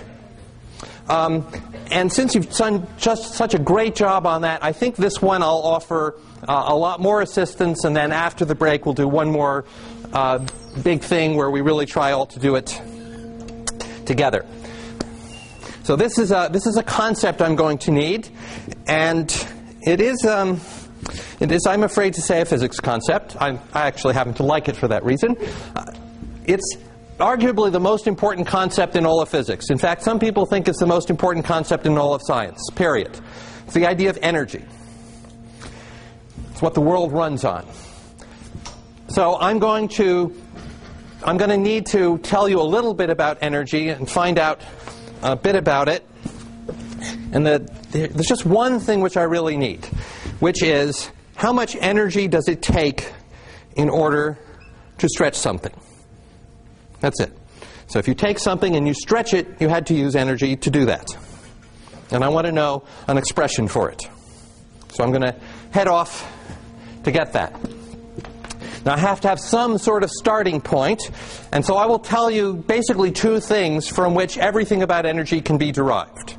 Speaker 2: And since you've done just such a great job on that, I think this one I'll offer a lot more assistance, and then after the break we'll do one more big thing where we really try all to do it together. So this is a concept I'm going to need, and it is, I'm afraid to say, a physics concept. I actually happen to like it for that reason. It's arguably the most important concept in all of physics. In fact, some people think it's the most important concept in all of science, period. It's the idea of energy. It's what the world runs on. So I'm going to need to tell you a little bit about energy and find out a bit about it. And there's just one thing which I really need, which is how much energy does it take in order to stretch something? That's it. So if you take something and you stretch it, you had to use energy to do that. And I want to know an expression for it. So I'm going to head off to get that. Now I have to have some sort of starting point, and so I will tell you basically two things from which everything about energy can be derived.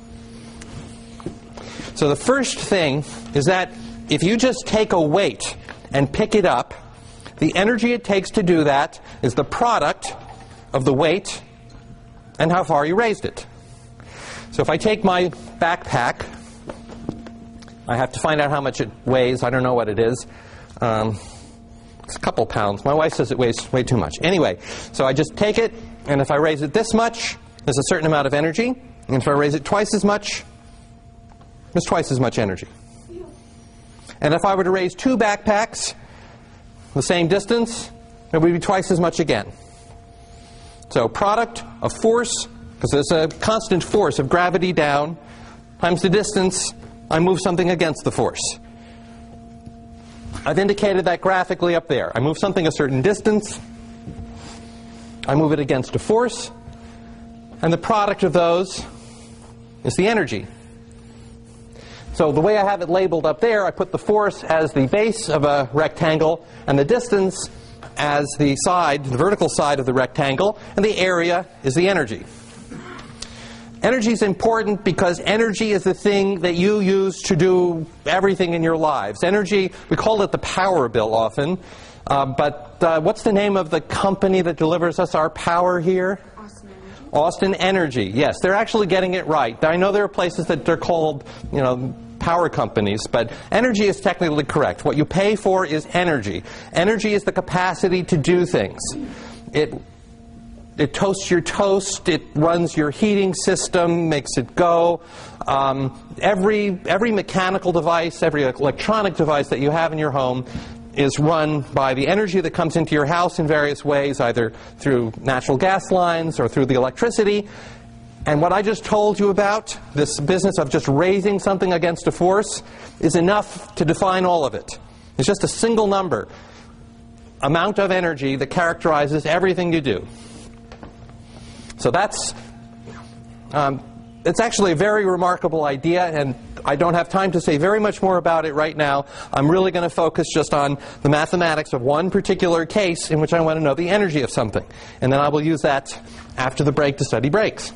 Speaker 2: So the first thing is that if you just take a weight and pick it up, the energy it takes to do that is the product of the weight and how far you raised it. So if I take my backpack, I have to find out how much it weighs. I don't know what it is. It's a couple pounds. My wife says it weighs way too much. Anyway, so I just take it, and if I raise it this much, there's a certain amount of energy. And if I raise it twice as much, there's twice as much energy. And if I were to raise two backpacks the same distance, it would be twice as much again. So product of force, because there's a constant force of gravity down, times the distance, I move something against the force. I've indicated that graphically up there. I move something a certain distance, I move it against a force, and the product of those is the energy. So the way I have it labeled up there, I put the force as the base of a rectangle and the distance as the side, the vertical side of the rectangle, and the area is the energy. Energy is important because energy is the thing that you use to do everything in your lives. Energy, we call it the power bill often, but what's the name of the company that delivers us our power here? Austin Energy. Yes, they're actually getting it right. I know there are places that they're called, power companies, but energy is technically correct. What you pay for is energy. Energy is the capacity to do things. It toasts your toast, it runs your heating system, makes it go. Every mechanical device, every electronic device that you have in your home is run by the energy that comes into your house in various ways, either through natural gas lines or through the electricity. And what I just told you about, this business of just raising something against a force, is enough to define all of it. It's just a single number, amount of energy that characterizes everything you do. So that's, it's actually a very remarkable idea, and I don't have time to say very much more about it right now. I'm really going to focus just on the mathematics of one particular case in which I want to know the energy of something. And then I will use that after the break to study brakes.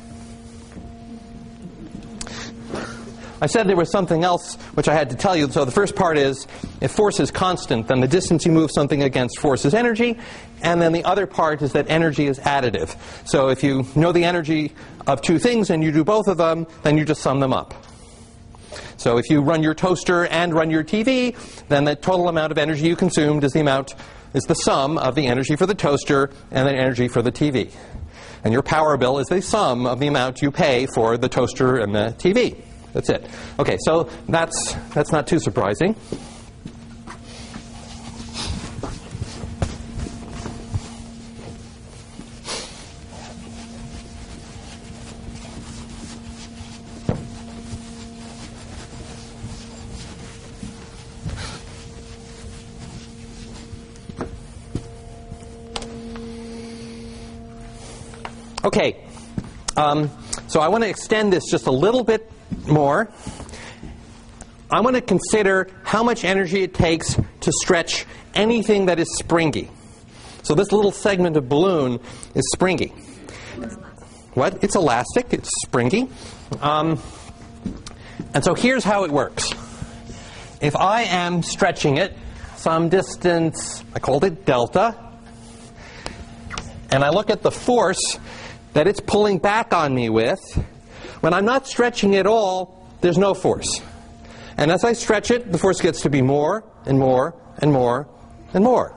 Speaker 2: I said there was something else which I had to tell you. So the first part is, if force is constant, then the distance you move something against force is energy. And then the other part is that energy is additive. So if you know the energy of two things and you do both of them, then you just sum them up. So if you run your toaster and run your TV, then the total amount of energy you consumed is the sum of the energy for the toaster and the energy for the TV. And your power bill is the sum of the amount you pay for the toaster and the TV. That's it. Okay, so that's not too surprising. Okay, so I want to extend this just a little bit more. I want to consider how much energy it takes to stretch anything that is springy. So this little segment of balloon is springy. What? It's elastic. It's springy. And so here's how it works. If I am stretching it some distance, I called it delta, and I look at the force that it's pulling back on me with, when I'm not stretching at all, there's no force. And as I stretch it, the force gets to be more and more and more and more.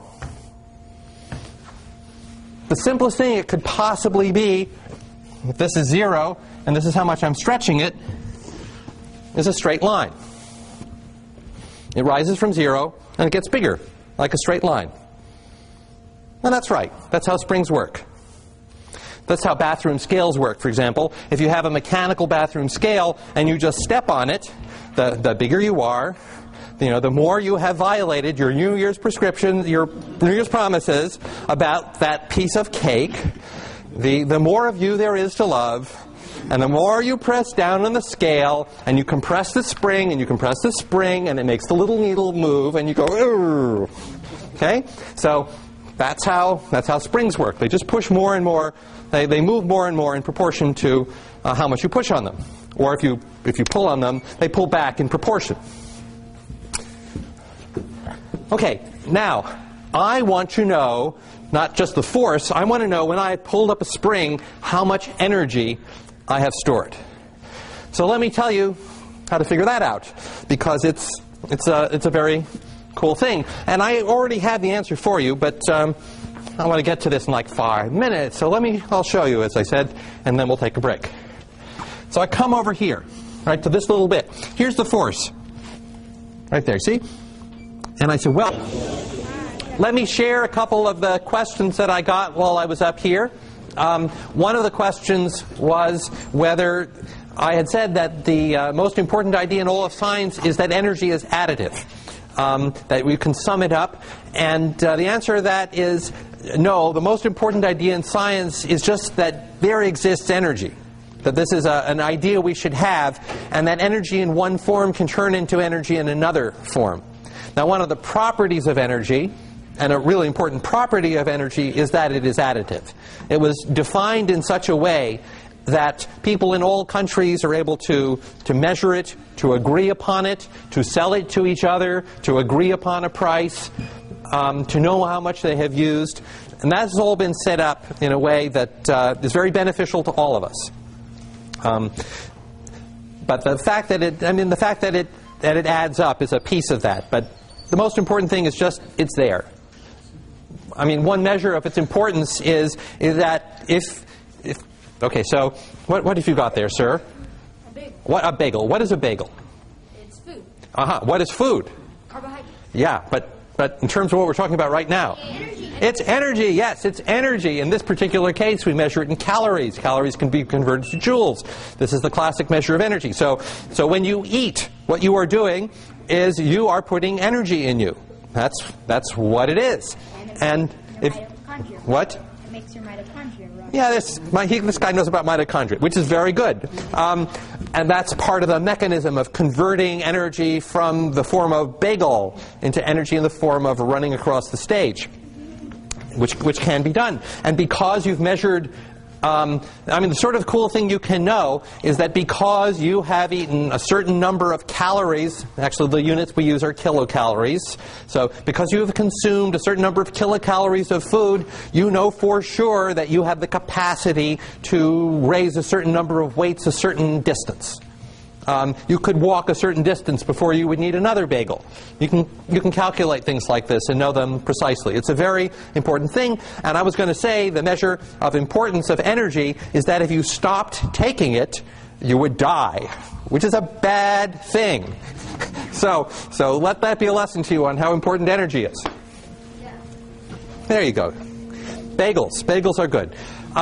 Speaker 2: The simplest thing it could possibly be, if this is 0 and this is how much I'm stretching it, is a straight line. It rises from 0 and it gets bigger, like a straight line. And that's right. That's how springs work. That's how bathroom scales work, for example. If you have a mechanical bathroom scale and you just step on it, the bigger you are, the more you have violated your New Year's prescriptions, your New Year's promises about that piece of cake, the more of you there is to love, and the more you press down on the scale, and you compress the spring, and you compress the spring, and it makes the little needle move, and you go, "Urgh." Okay? So that's how springs work. They just push more and more. They move more and more in proportion to how much you push on them. Or if you pull on them, they pull back in proportion. Okay, now, I want to know, not just the force, I want to know when I pulled up a spring, how much energy I have stored. So let me tell you how to figure that out, because it's a very cool thing. And I already have the answer for you, but I want to get to this in like 5 minutes. So I'll show you, as I said, and then we'll take a break. So I come over here, right, to this little bit. Here's the force. Right there, see? And I said, well, let me share a couple of the questions that I got while I was up here. One of the questions was whether I had said that the most important idea in all of science is that energy is additive. That we can sum it up. And the answer to that is no. The most important idea in science is just that there exists energy. That this is an idea we should have, and that energy in one form can turn into energy in another form. Now, one of the properties of energy, and a really important property of energy, is that it is additive. It was defined in such a way that people in all countries are able to measure it, to agree upon it, to sell it to each other, to agree upon a price, to know how much they have used. And that has all been set up in a way that is very beneficial to all of us. But the fact that it adds up is a piece of that. But the most important thing is just it's there. I mean, one measure of its importance is that if okay, so what have you got there, sir?
Speaker 4: A bagel.
Speaker 2: What a bagel? What is a bagel?
Speaker 4: It's food.
Speaker 2: What is food?
Speaker 4: Carbohydrate.
Speaker 2: Yeah, but in terms of what we're talking about right now.
Speaker 4: Energy.
Speaker 2: It's energy, yes, it's energy. In this particular case, we measure it in calories. Calories can be converted to joules. This is the classic measure of energy. So when you eat, what you are doing is you are putting energy in you. That's what it is.
Speaker 11: And
Speaker 2: if
Speaker 11: mitochondria.
Speaker 2: What?
Speaker 11: It makes your mitochondria run.
Speaker 2: Yeah, this guy knows about mitochondria, which is very good. And that's part of the mechanism of converting energy from the form of bagel into energy in the form of running across the stage, which can be done. And because you've measured, the sort of cool thing you can know is that because you have eaten a certain number of calories, actually the units we use are kilocalories, so because you have consumed a certain number of kilocalories of food, you know for sure that you have the capacity to raise a certain number of weights a certain distance. You could walk a certain distance before you would need another bagel. You can calculate things like this and know them precisely. It's a very important thing. And I was going to say the measure of importance of energy is that if you stopped taking it, you would die, which is a bad thing. So let that be a lesson to you on how important energy is. There you go. Bagels. Bagels are good.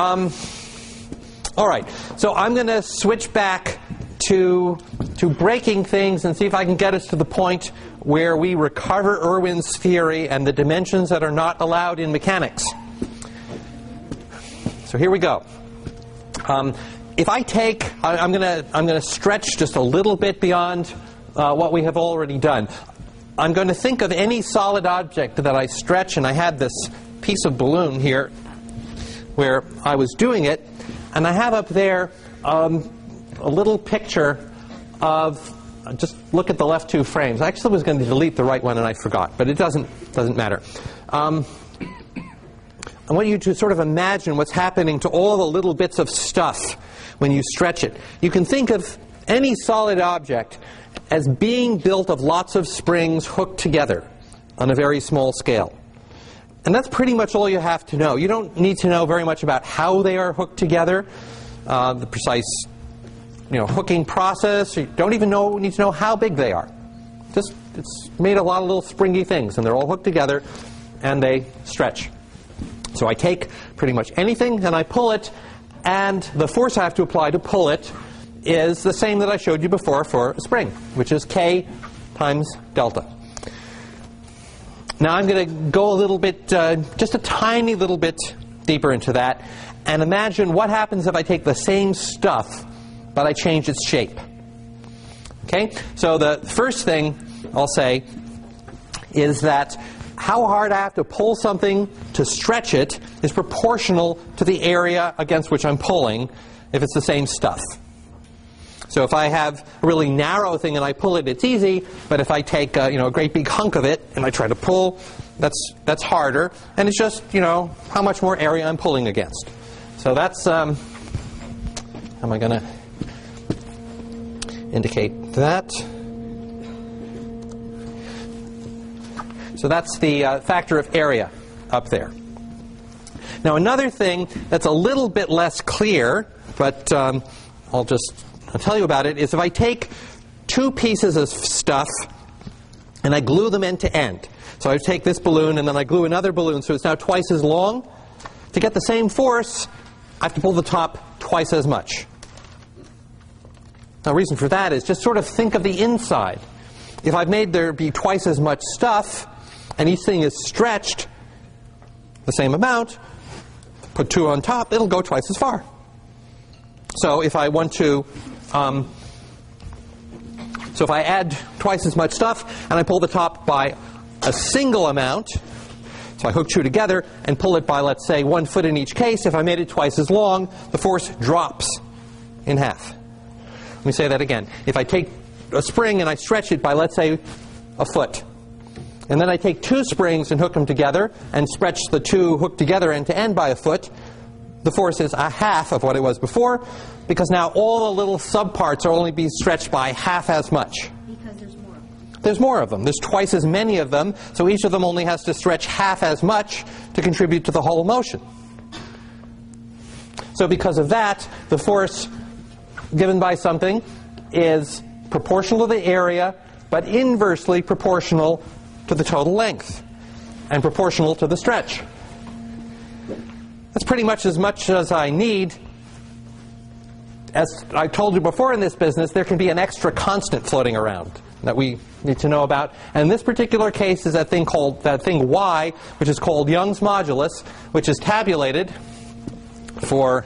Speaker 2: All right. So I'm going to switch back to breaking things and see if I can get us to the point where we recover Irwin's theory and the dimensions that are not allowed in mechanics. So here we go. If I take, I'm going to stretch just a little bit beyond what we have already done. I'm going to think of any solid object that I stretch, and I had this piece of balloon here where I was doing it, and I have up there a little picture of, just look at the left two frames. I actually was going to delete the right one and I forgot, but it doesn't matter. I want you to sort of imagine what's happening to all the little bits of stuff when you stretch it. You can think of any solid object as being built of lots of springs hooked together on a very small scale. And that's pretty much all you have to know. You don't need to know very much about how they are hooked together, the precise hooking process. You don't even need to know how big they are. Just it's made a lot of little springy things, and they're all hooked together, and they stretch. So I take pretty much anything, and I pull it, and the force I have to apply to pull it is the same that I showed you before for a spring, which is K times delta. Now I'm going to go a little bit, just a tiny little bit deeper into that, and imagine what happens if I take the same stuff, but I change its shape. Okay? So the first thing I'll say is that how hard I have to pull something to stretch it is proportional to the area against which I'm pulling if it's the same stuff. So if I have a really narrow thing and I pull it, it's easy. But if I take a great big hunk of it and I try to pull, that's harder. And it's just how much more area I'm pulling against. So that's how am I going to indicate that? So that's the factor of area up there. Now another thing that's a little bit less clear, but I'll tell you about it, is if I take two pieces of stuff and I glue them end to end. So I take this balloon and then I glue another balloon so it's now twice as long. To get the same force, I have to pull the top twice as much. Now the reason for that is just sort of think of the inside. If I've made there be twice as much stuff and each thing is stretched the same amount, put two on top, it'll go twice as far. So if I want to, so if I add twice as much stuff and I pull the top by a single amount, so I hook two together and pull it by, let's say, 1 foot in each case, if I made it twice as long, the force drops in half. Let me say that again. If I take a spring and I stretch it by, let's say, a foot, and then I take two springs and hook them together and stretch the two hooked together end to end by a foot, the force is a half of what it was before, because now all the little subparts are only being stretched by half as much.
Speaker 11: Because there's more.
Speaker 2: There's more of them. There's twice as many of them, so each of them only has to stretch half as much to contribute to the whole motion. So because of that, the force given by something is proportional to the area, but inversely proportional to the total length, and proportional to the stretch. That's pretty much as I need. As I told you before in this business, there can be an extra constant floating around that we need to know about. And in this particular case is that thing Y, which is called Young's modulus, which is tabulated for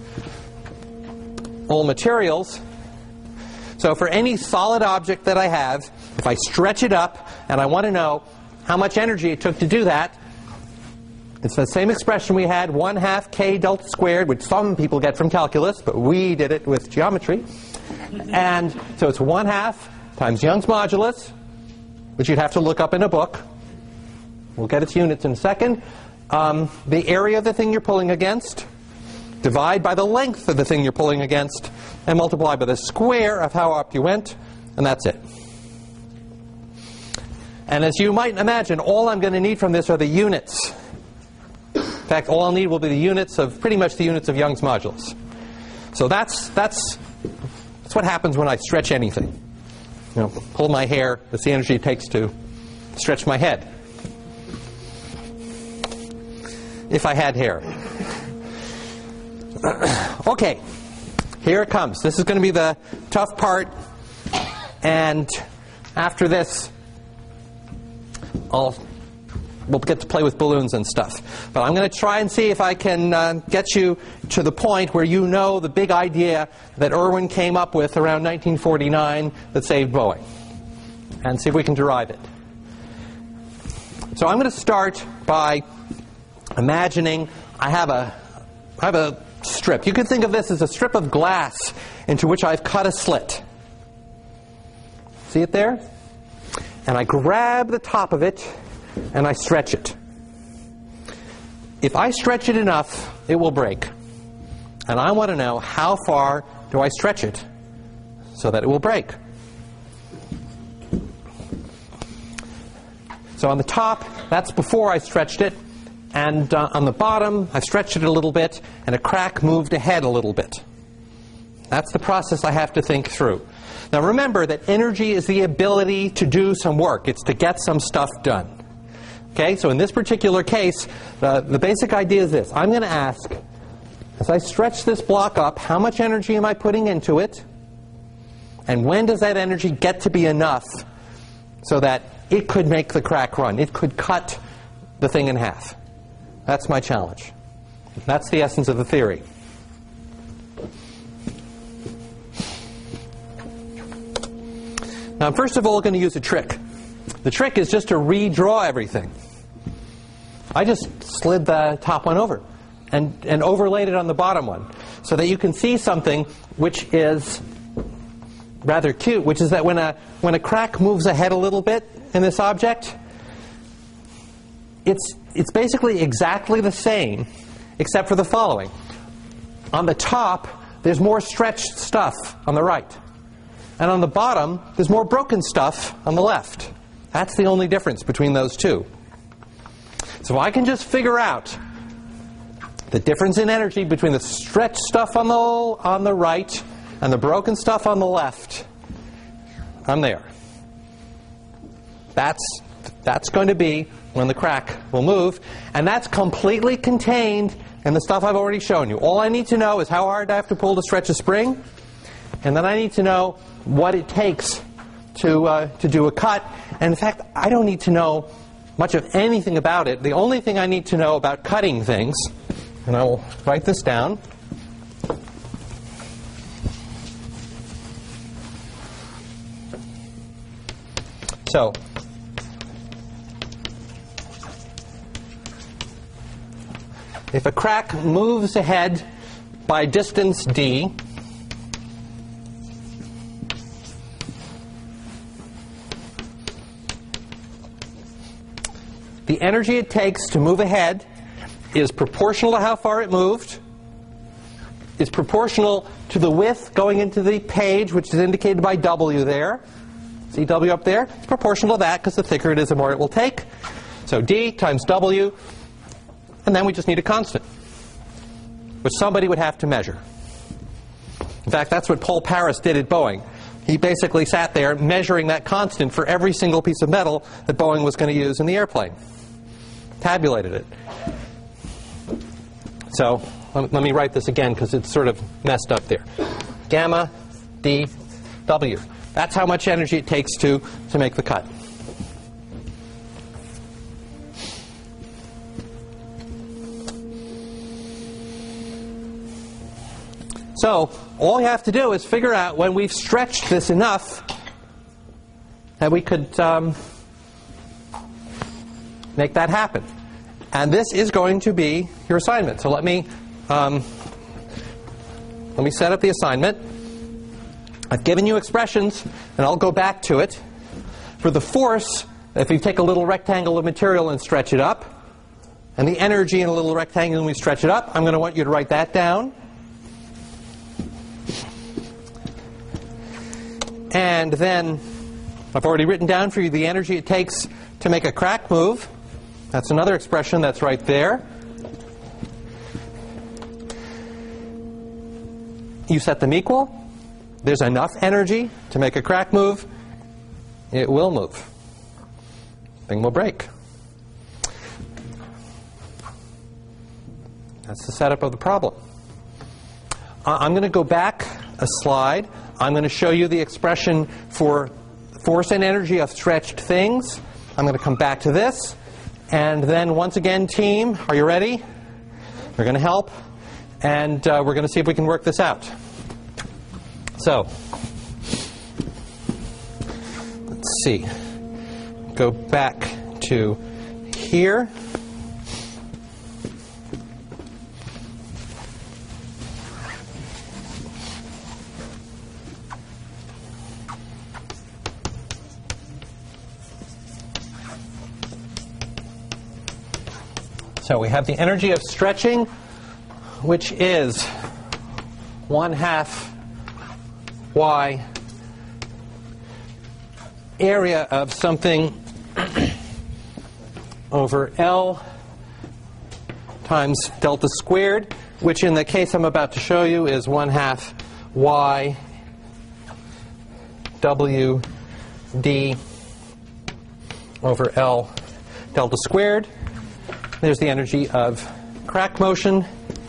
Speaker 2: all materials. So for any solid object that I have, if I stretch it up and I want to know how much energy it took to do that, it's the same expression we had, 1/2 k delta squared, which some people get from calculus, but we did it with geometry. And so it's 1/2 times Young's modulus, which you'd have to look up in a book. We'll get its units in a second. The area of the thing you're pulling against, divide by the length of the thing you're pulling against, and multiply by the square of how up you went, and that's it. And as you might imagine, all I'm going to need from this are the units. In fact, all I'll need will be the units of, pretty much the units of Young's modulus. So that's what happens when I stretch anything. You know, pull my hair, that's the energy it takes to stretch my head. If I had hair. Okay, here it comes. This is going to be the tough part. And after this, we'll get to play with balloons and stuff. But I'm going to try and see if I can get you to the point where you know the big idea that Irwin came up with around 1949 that saved Boeing. And see if we can derive it. So I'm going to start by imagining I have a strip. You could think of this as a strip of glass into which I've cut a slit. See it there? And I grab the top of it and I stretch it. If I stretch it enough, it will break. And I want to know how far do I stretch it so that it will break. So on the top, that's before I stretched it. And on the bottom, I stretched it a little bit, and a crack moved ahead a little bit. That's the process I have to think through. Now remember that energy is the ability to do some work. It's to get some stuff done. Okay, so in this particular case, the basic idea is this. I'm going to ask, as I stretch this block up, how much energy am I putting into it? And when does that energy get to be enough so that it could make the crack run? It could cut the thing in half. That's my challenge. That's the essence of the theory. Now, I'm first of all going to use a trick. The trick is just to redraw everything. I just slid the top one over and overlaid it on the bottom one so that you can see something which is rather cute, which is that when a crack moves ahead a little bit in this object, it's basically exactly the same except for the following. On the top, there's more stretched stuff on the right. And on the bottom, there's more broken stuff on the left. That's the only difference between those two. So I can just figure out the difference in energy between the stretched stuff on the right and the broken stuff on the left. I'm there. That's going to be when the crack will move. And that's completely contained in the stuff I've already shown you. All I need to know is how hard I have to pull to stretch a spring. And then I need to know what it takes to do a cut. And in fact, I don't need to know much of anything about it. The only thing I need to know about cutting things, and I will write this down. So, if a crack moves ahead by distance d, the energy it takes to move ahead is proportional to how far it moved, is proportional to the width going into the page, which is indicated by W there. See W up there? It's proportional to that because the thicker it is, the more it will take. So D times W, and then we just need a constant, which somebody would have to measure. In fact, that's what Paul Paris did at Boeing. He basically sat there measuring that constant for every single piece of metal that Boeing was going to use in the airplane. Tabulated it. So let me write this again because it's sort of messed up there. Gamma D W. That's how much energy it takes to make the cut. So all you have to do is figure out when we've stretched this enough that we could make that happen. And this is going to be your assignment. So let me set up the assignment. I've given you expressions, and I'll go back to it. For the force, if you take a little rectangle of material and stretch it up, and the energy in a little rectangle, and we stretch it up. I'm going to want you to write that down. And then I've already written down for you the energy it takes to make a crack move. That's another expression that's right there. You set them equal. There's enough energy to make a crack move. It will move. Thing will break. That's the setup of the problem. I'm going to go back a slide. I'm going to show you the expression for force and energy of stretched things. I'm going to come back to this. And then once again, team, are you ready? We're going to help. And we're going to see if we can work this out. So, let's see. Go back to here. So we have the energy of stretching, which is 1/2 y area of something over L times delta squared, which in the case I'm about to show you is 1/2 y w d over L delta squared. There's the energy of crack motion.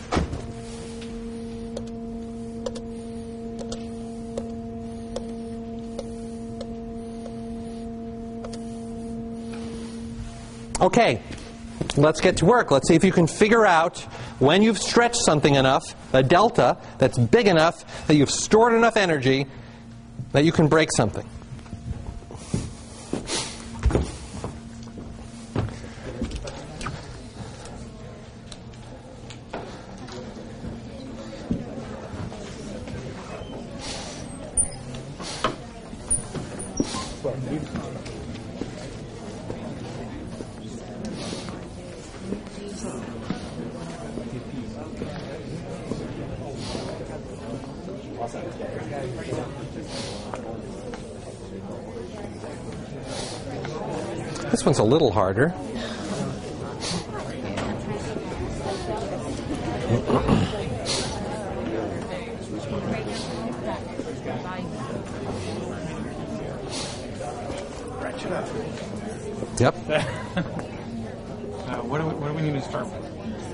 Speaker 2: Okay, let's get to work. Let's see if you can figure out when you've stretched something enough, a delta that's big enough that you've stored enough energy that you can break something. This one's a little harder. Yep.
Speaker 8: What do we need to start with?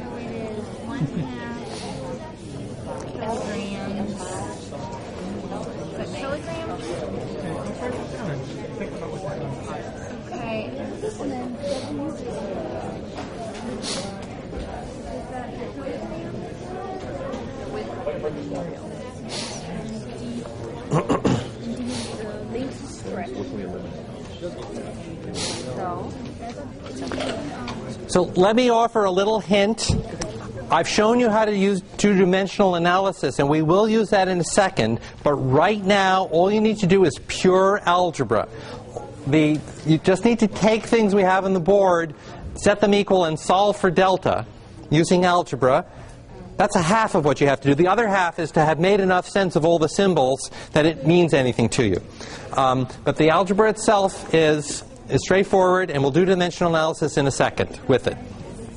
Speaker 2: So let me offer a little hint. I've shown you how to use two-dimensional analysis, and we will use that in a second. But right now, all you need to do is pure algebra. You just need to take things we have on the board, set them equal, and solve for delta using algebra. That's 1/2 of what you have to do. The other 1/2 is to have made enough sense of all the symbols that it means anything to you. But the algebra itself is straightforward, and we'll do dimensional analysis in a second with it.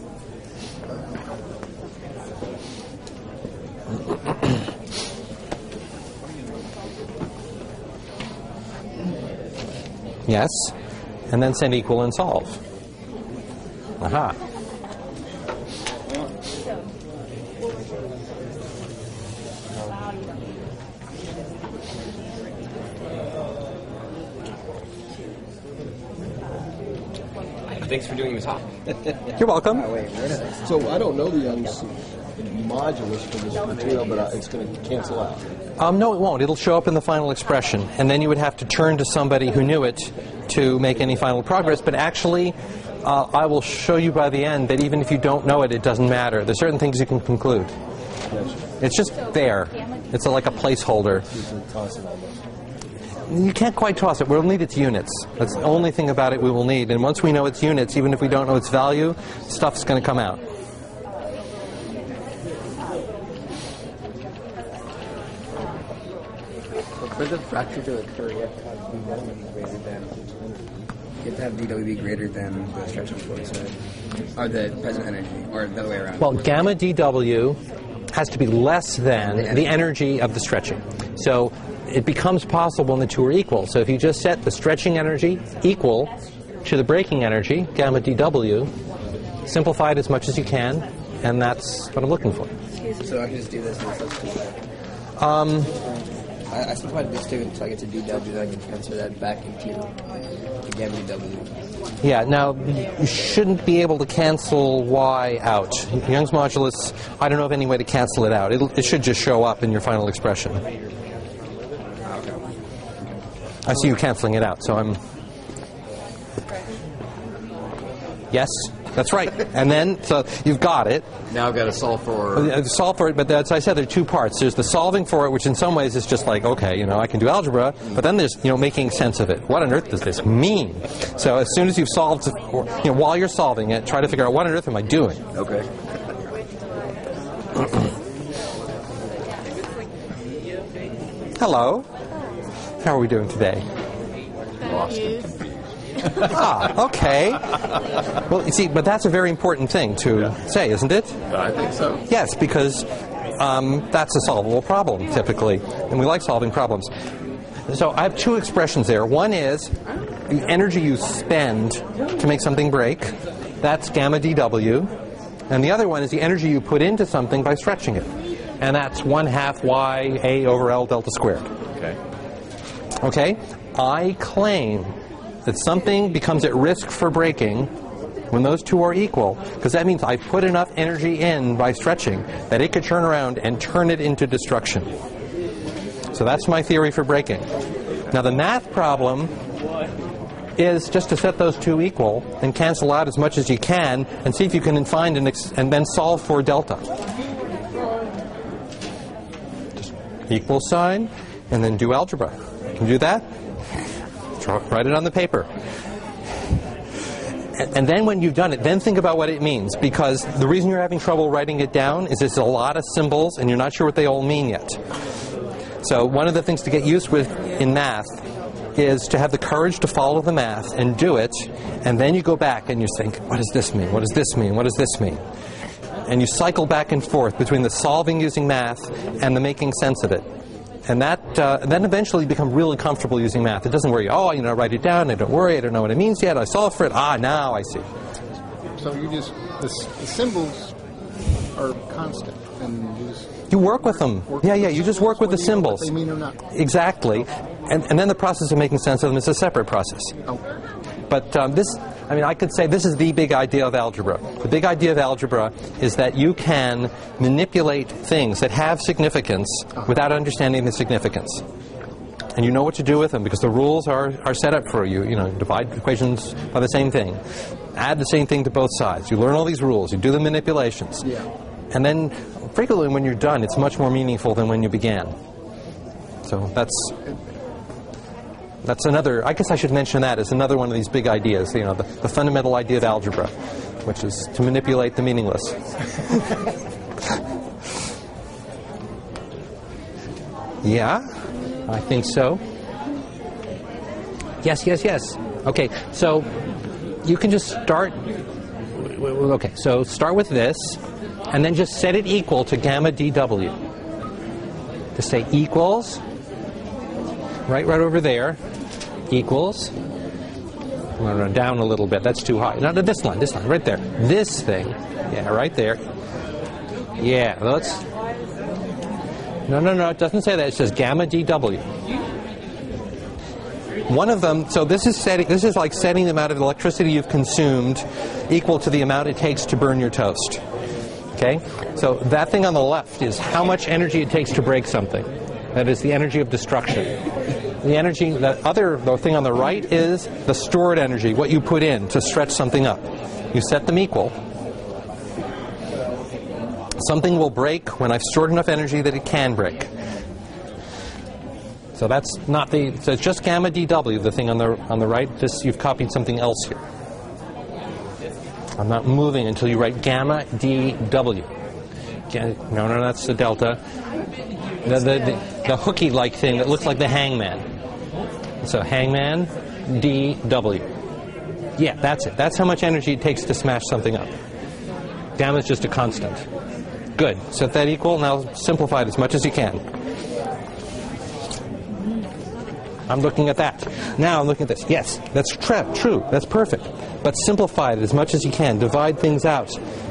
Speaker 2: Yes, and then send equal and solve. Aha.
Speaker 10: Thanks for doing the talk.
Speaker 2: You're welcome.
Speaker 9: So I don't know the Young's modulus for this material, but it's going to cancel out.
Speaker 2: No, it won't. It'll show up in the final expression, and then you would have to turn to somebody who knew it to make any final progress. But actually, I will show you by the end that even if you don't know it, it doesn't matter. There's certain things you can conclude. It's just there. It's like a placeholder. You can't quite toss it. We'll need its units. That's the only thing about it we will need. And once we know its units, even if we don't know its value, stuff's going to come out.
Speaker 12: For the fracture to occur, you have to have DW greater than. You have to have DW be greater than the stretching force, right? Or the present energy, or the other way around.
Speaker 2: Well, gamma DW has to be less than the energy of the stretching. So it becomes possible when the two are equal. So if you just set the stretching energy equal to the braking energy, gamma DW, simplify it as much as you can, and that's what I'm looking for.
Speaker 12: So I can just do this and substitute that. I simplified this too, so I get to DW, then I can transfer that back into gamma DW.
Speaker 2: Yeah, now you shouldn't be able to cancel y out. Young's modulus, I don't know of any way to cancel it out. It should just show up in your final expression. I see you canceling it out, so I'm... Yes, that's right. And then, so you've got it.
Speaker 10: Now I've got to solve for...
Speaker 2: Solve for it, but as I said, there are two parts. There's the solving for it, which in some ways is just like, okay, I can do algebra, but then there's, making sense of it. What on earth does this mean? So as soon as you've solved, or, while you're solving it, try to figure out what on earth am I doing?
Speaker 10: Okay.
Speaker 2: Hello. How are we doing today?
Speaker 10: Lost.
Speaker 2: Okay. Well, you see, but that's a very important thing to say, isn't it?
Speaker 10: I think so.
Speaker 2: Yes, because that's a solvable problem, typically. And we like solving problems. So I have two expressions there. One is the energy you spend to make something break. That's gamma dW. And the other one is the energy you put into something by stretching it. And that's 1/2 y a over L delta squared.
Speaker 10: Okay.
Speaker 2: Okay? I claim that something becomes at risk for breaking when those two are equal, because that means I put enough energy in by stretching that it could turn around and turn it into destruction. So that's my theory for breaking. Now the math problem is just to set those two equal and cancel out as much as you can and see if you can find and then solve for delta. Just equal sign and then do algebra. Can you do that? Write it on the paper. And then when you've done it, then think about what it means, because the reason you're having trouble writing it down is there's a lot of symbols and you're not sure what they all mean yet. So one of the things to get used with in math is to have the courage to follow the math and do it, and then you go back and you think, what does this mean? What does this mean? What does this mean? And you cycle back and forth between the solving using math and the making sense of it. And that then eventually you become really comfortable using math. It doesn't worry you, write it down, don't worry, I don't know what it means yet, I solve for it, now I see.
Speaker 13: So you just, the symbols are constant, and
Speaker 2: you work with them. You just work with the symbols.
Speaker 13: What they mean or not.
Speaker 2: Exactly. And then the process of making sense of them is a separate process. But I could say this is the big idea of algebra. The big idea of algebra is that you can manipulate things that have significance without understanding the significance. And you know what to do with them because the rules are set up for you. Divide equations by the same thing. Add the same thing to both sides. You learn all these rules. You do the manipulations.
Speaker 13: Yeah.
Speaker 2: And then, frequently when you're done, it's much more meaningful than when you began. So that's another, I guess I should mention that as another one of these big ideas, the fundamental idea of algebra, which is to manipulate the meaningless. Yeah, I think so. Yes. Okay, so you can just start, okay, so start with this, and then just set it equal to gamma dW. Just say equals, right over there, equals, I'm going to run down a little bit, that's too high. No, this line, right there. This thing, right there. Yeah, let's, no, it doesn't say that, it says gamma dW. One of them, so this is like setting the amount of electricity you've consumed equal to the amount it takes to burn your toast. Okay? So that thing on the left is how much energy it takes to break something. That is the energy of destruction. The thing on the right is the stored energy, what you put in to stretch something up. You set them equal. Something will break when I've stored enough energy that it can break. So that's not the. So it's just gamma dW, the thing on the right. This you've copied something else here. I'm not moving until you write gamma dW. No, that's the delta. The hooky-like thing that looks like the hangman. So hangman dW. Yeah, that's it. That's how much energy it takes to smash something up. Gamma is just a constant. Good. Set that equal. Now simplify it as much as you can. I'm looking at that. Now I'm looking at this. Yes, that's true. That's perfect. But simplify it as much as you can. Divide things out.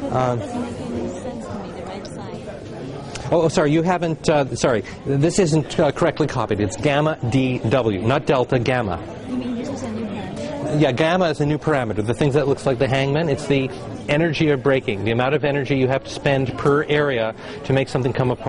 Speaker 2: Sorry, you haven't. Sorry, this isn't correctly copied. It's gamma dW, not delta, gamma.
Speaker 11: You mean this is a new parameter?
Speaker 2: Yeah, gamma is a new parameter. The thing that looks like the hangman, it's the energy of breaking, the amount of energy you have to spend per area to make something come apart.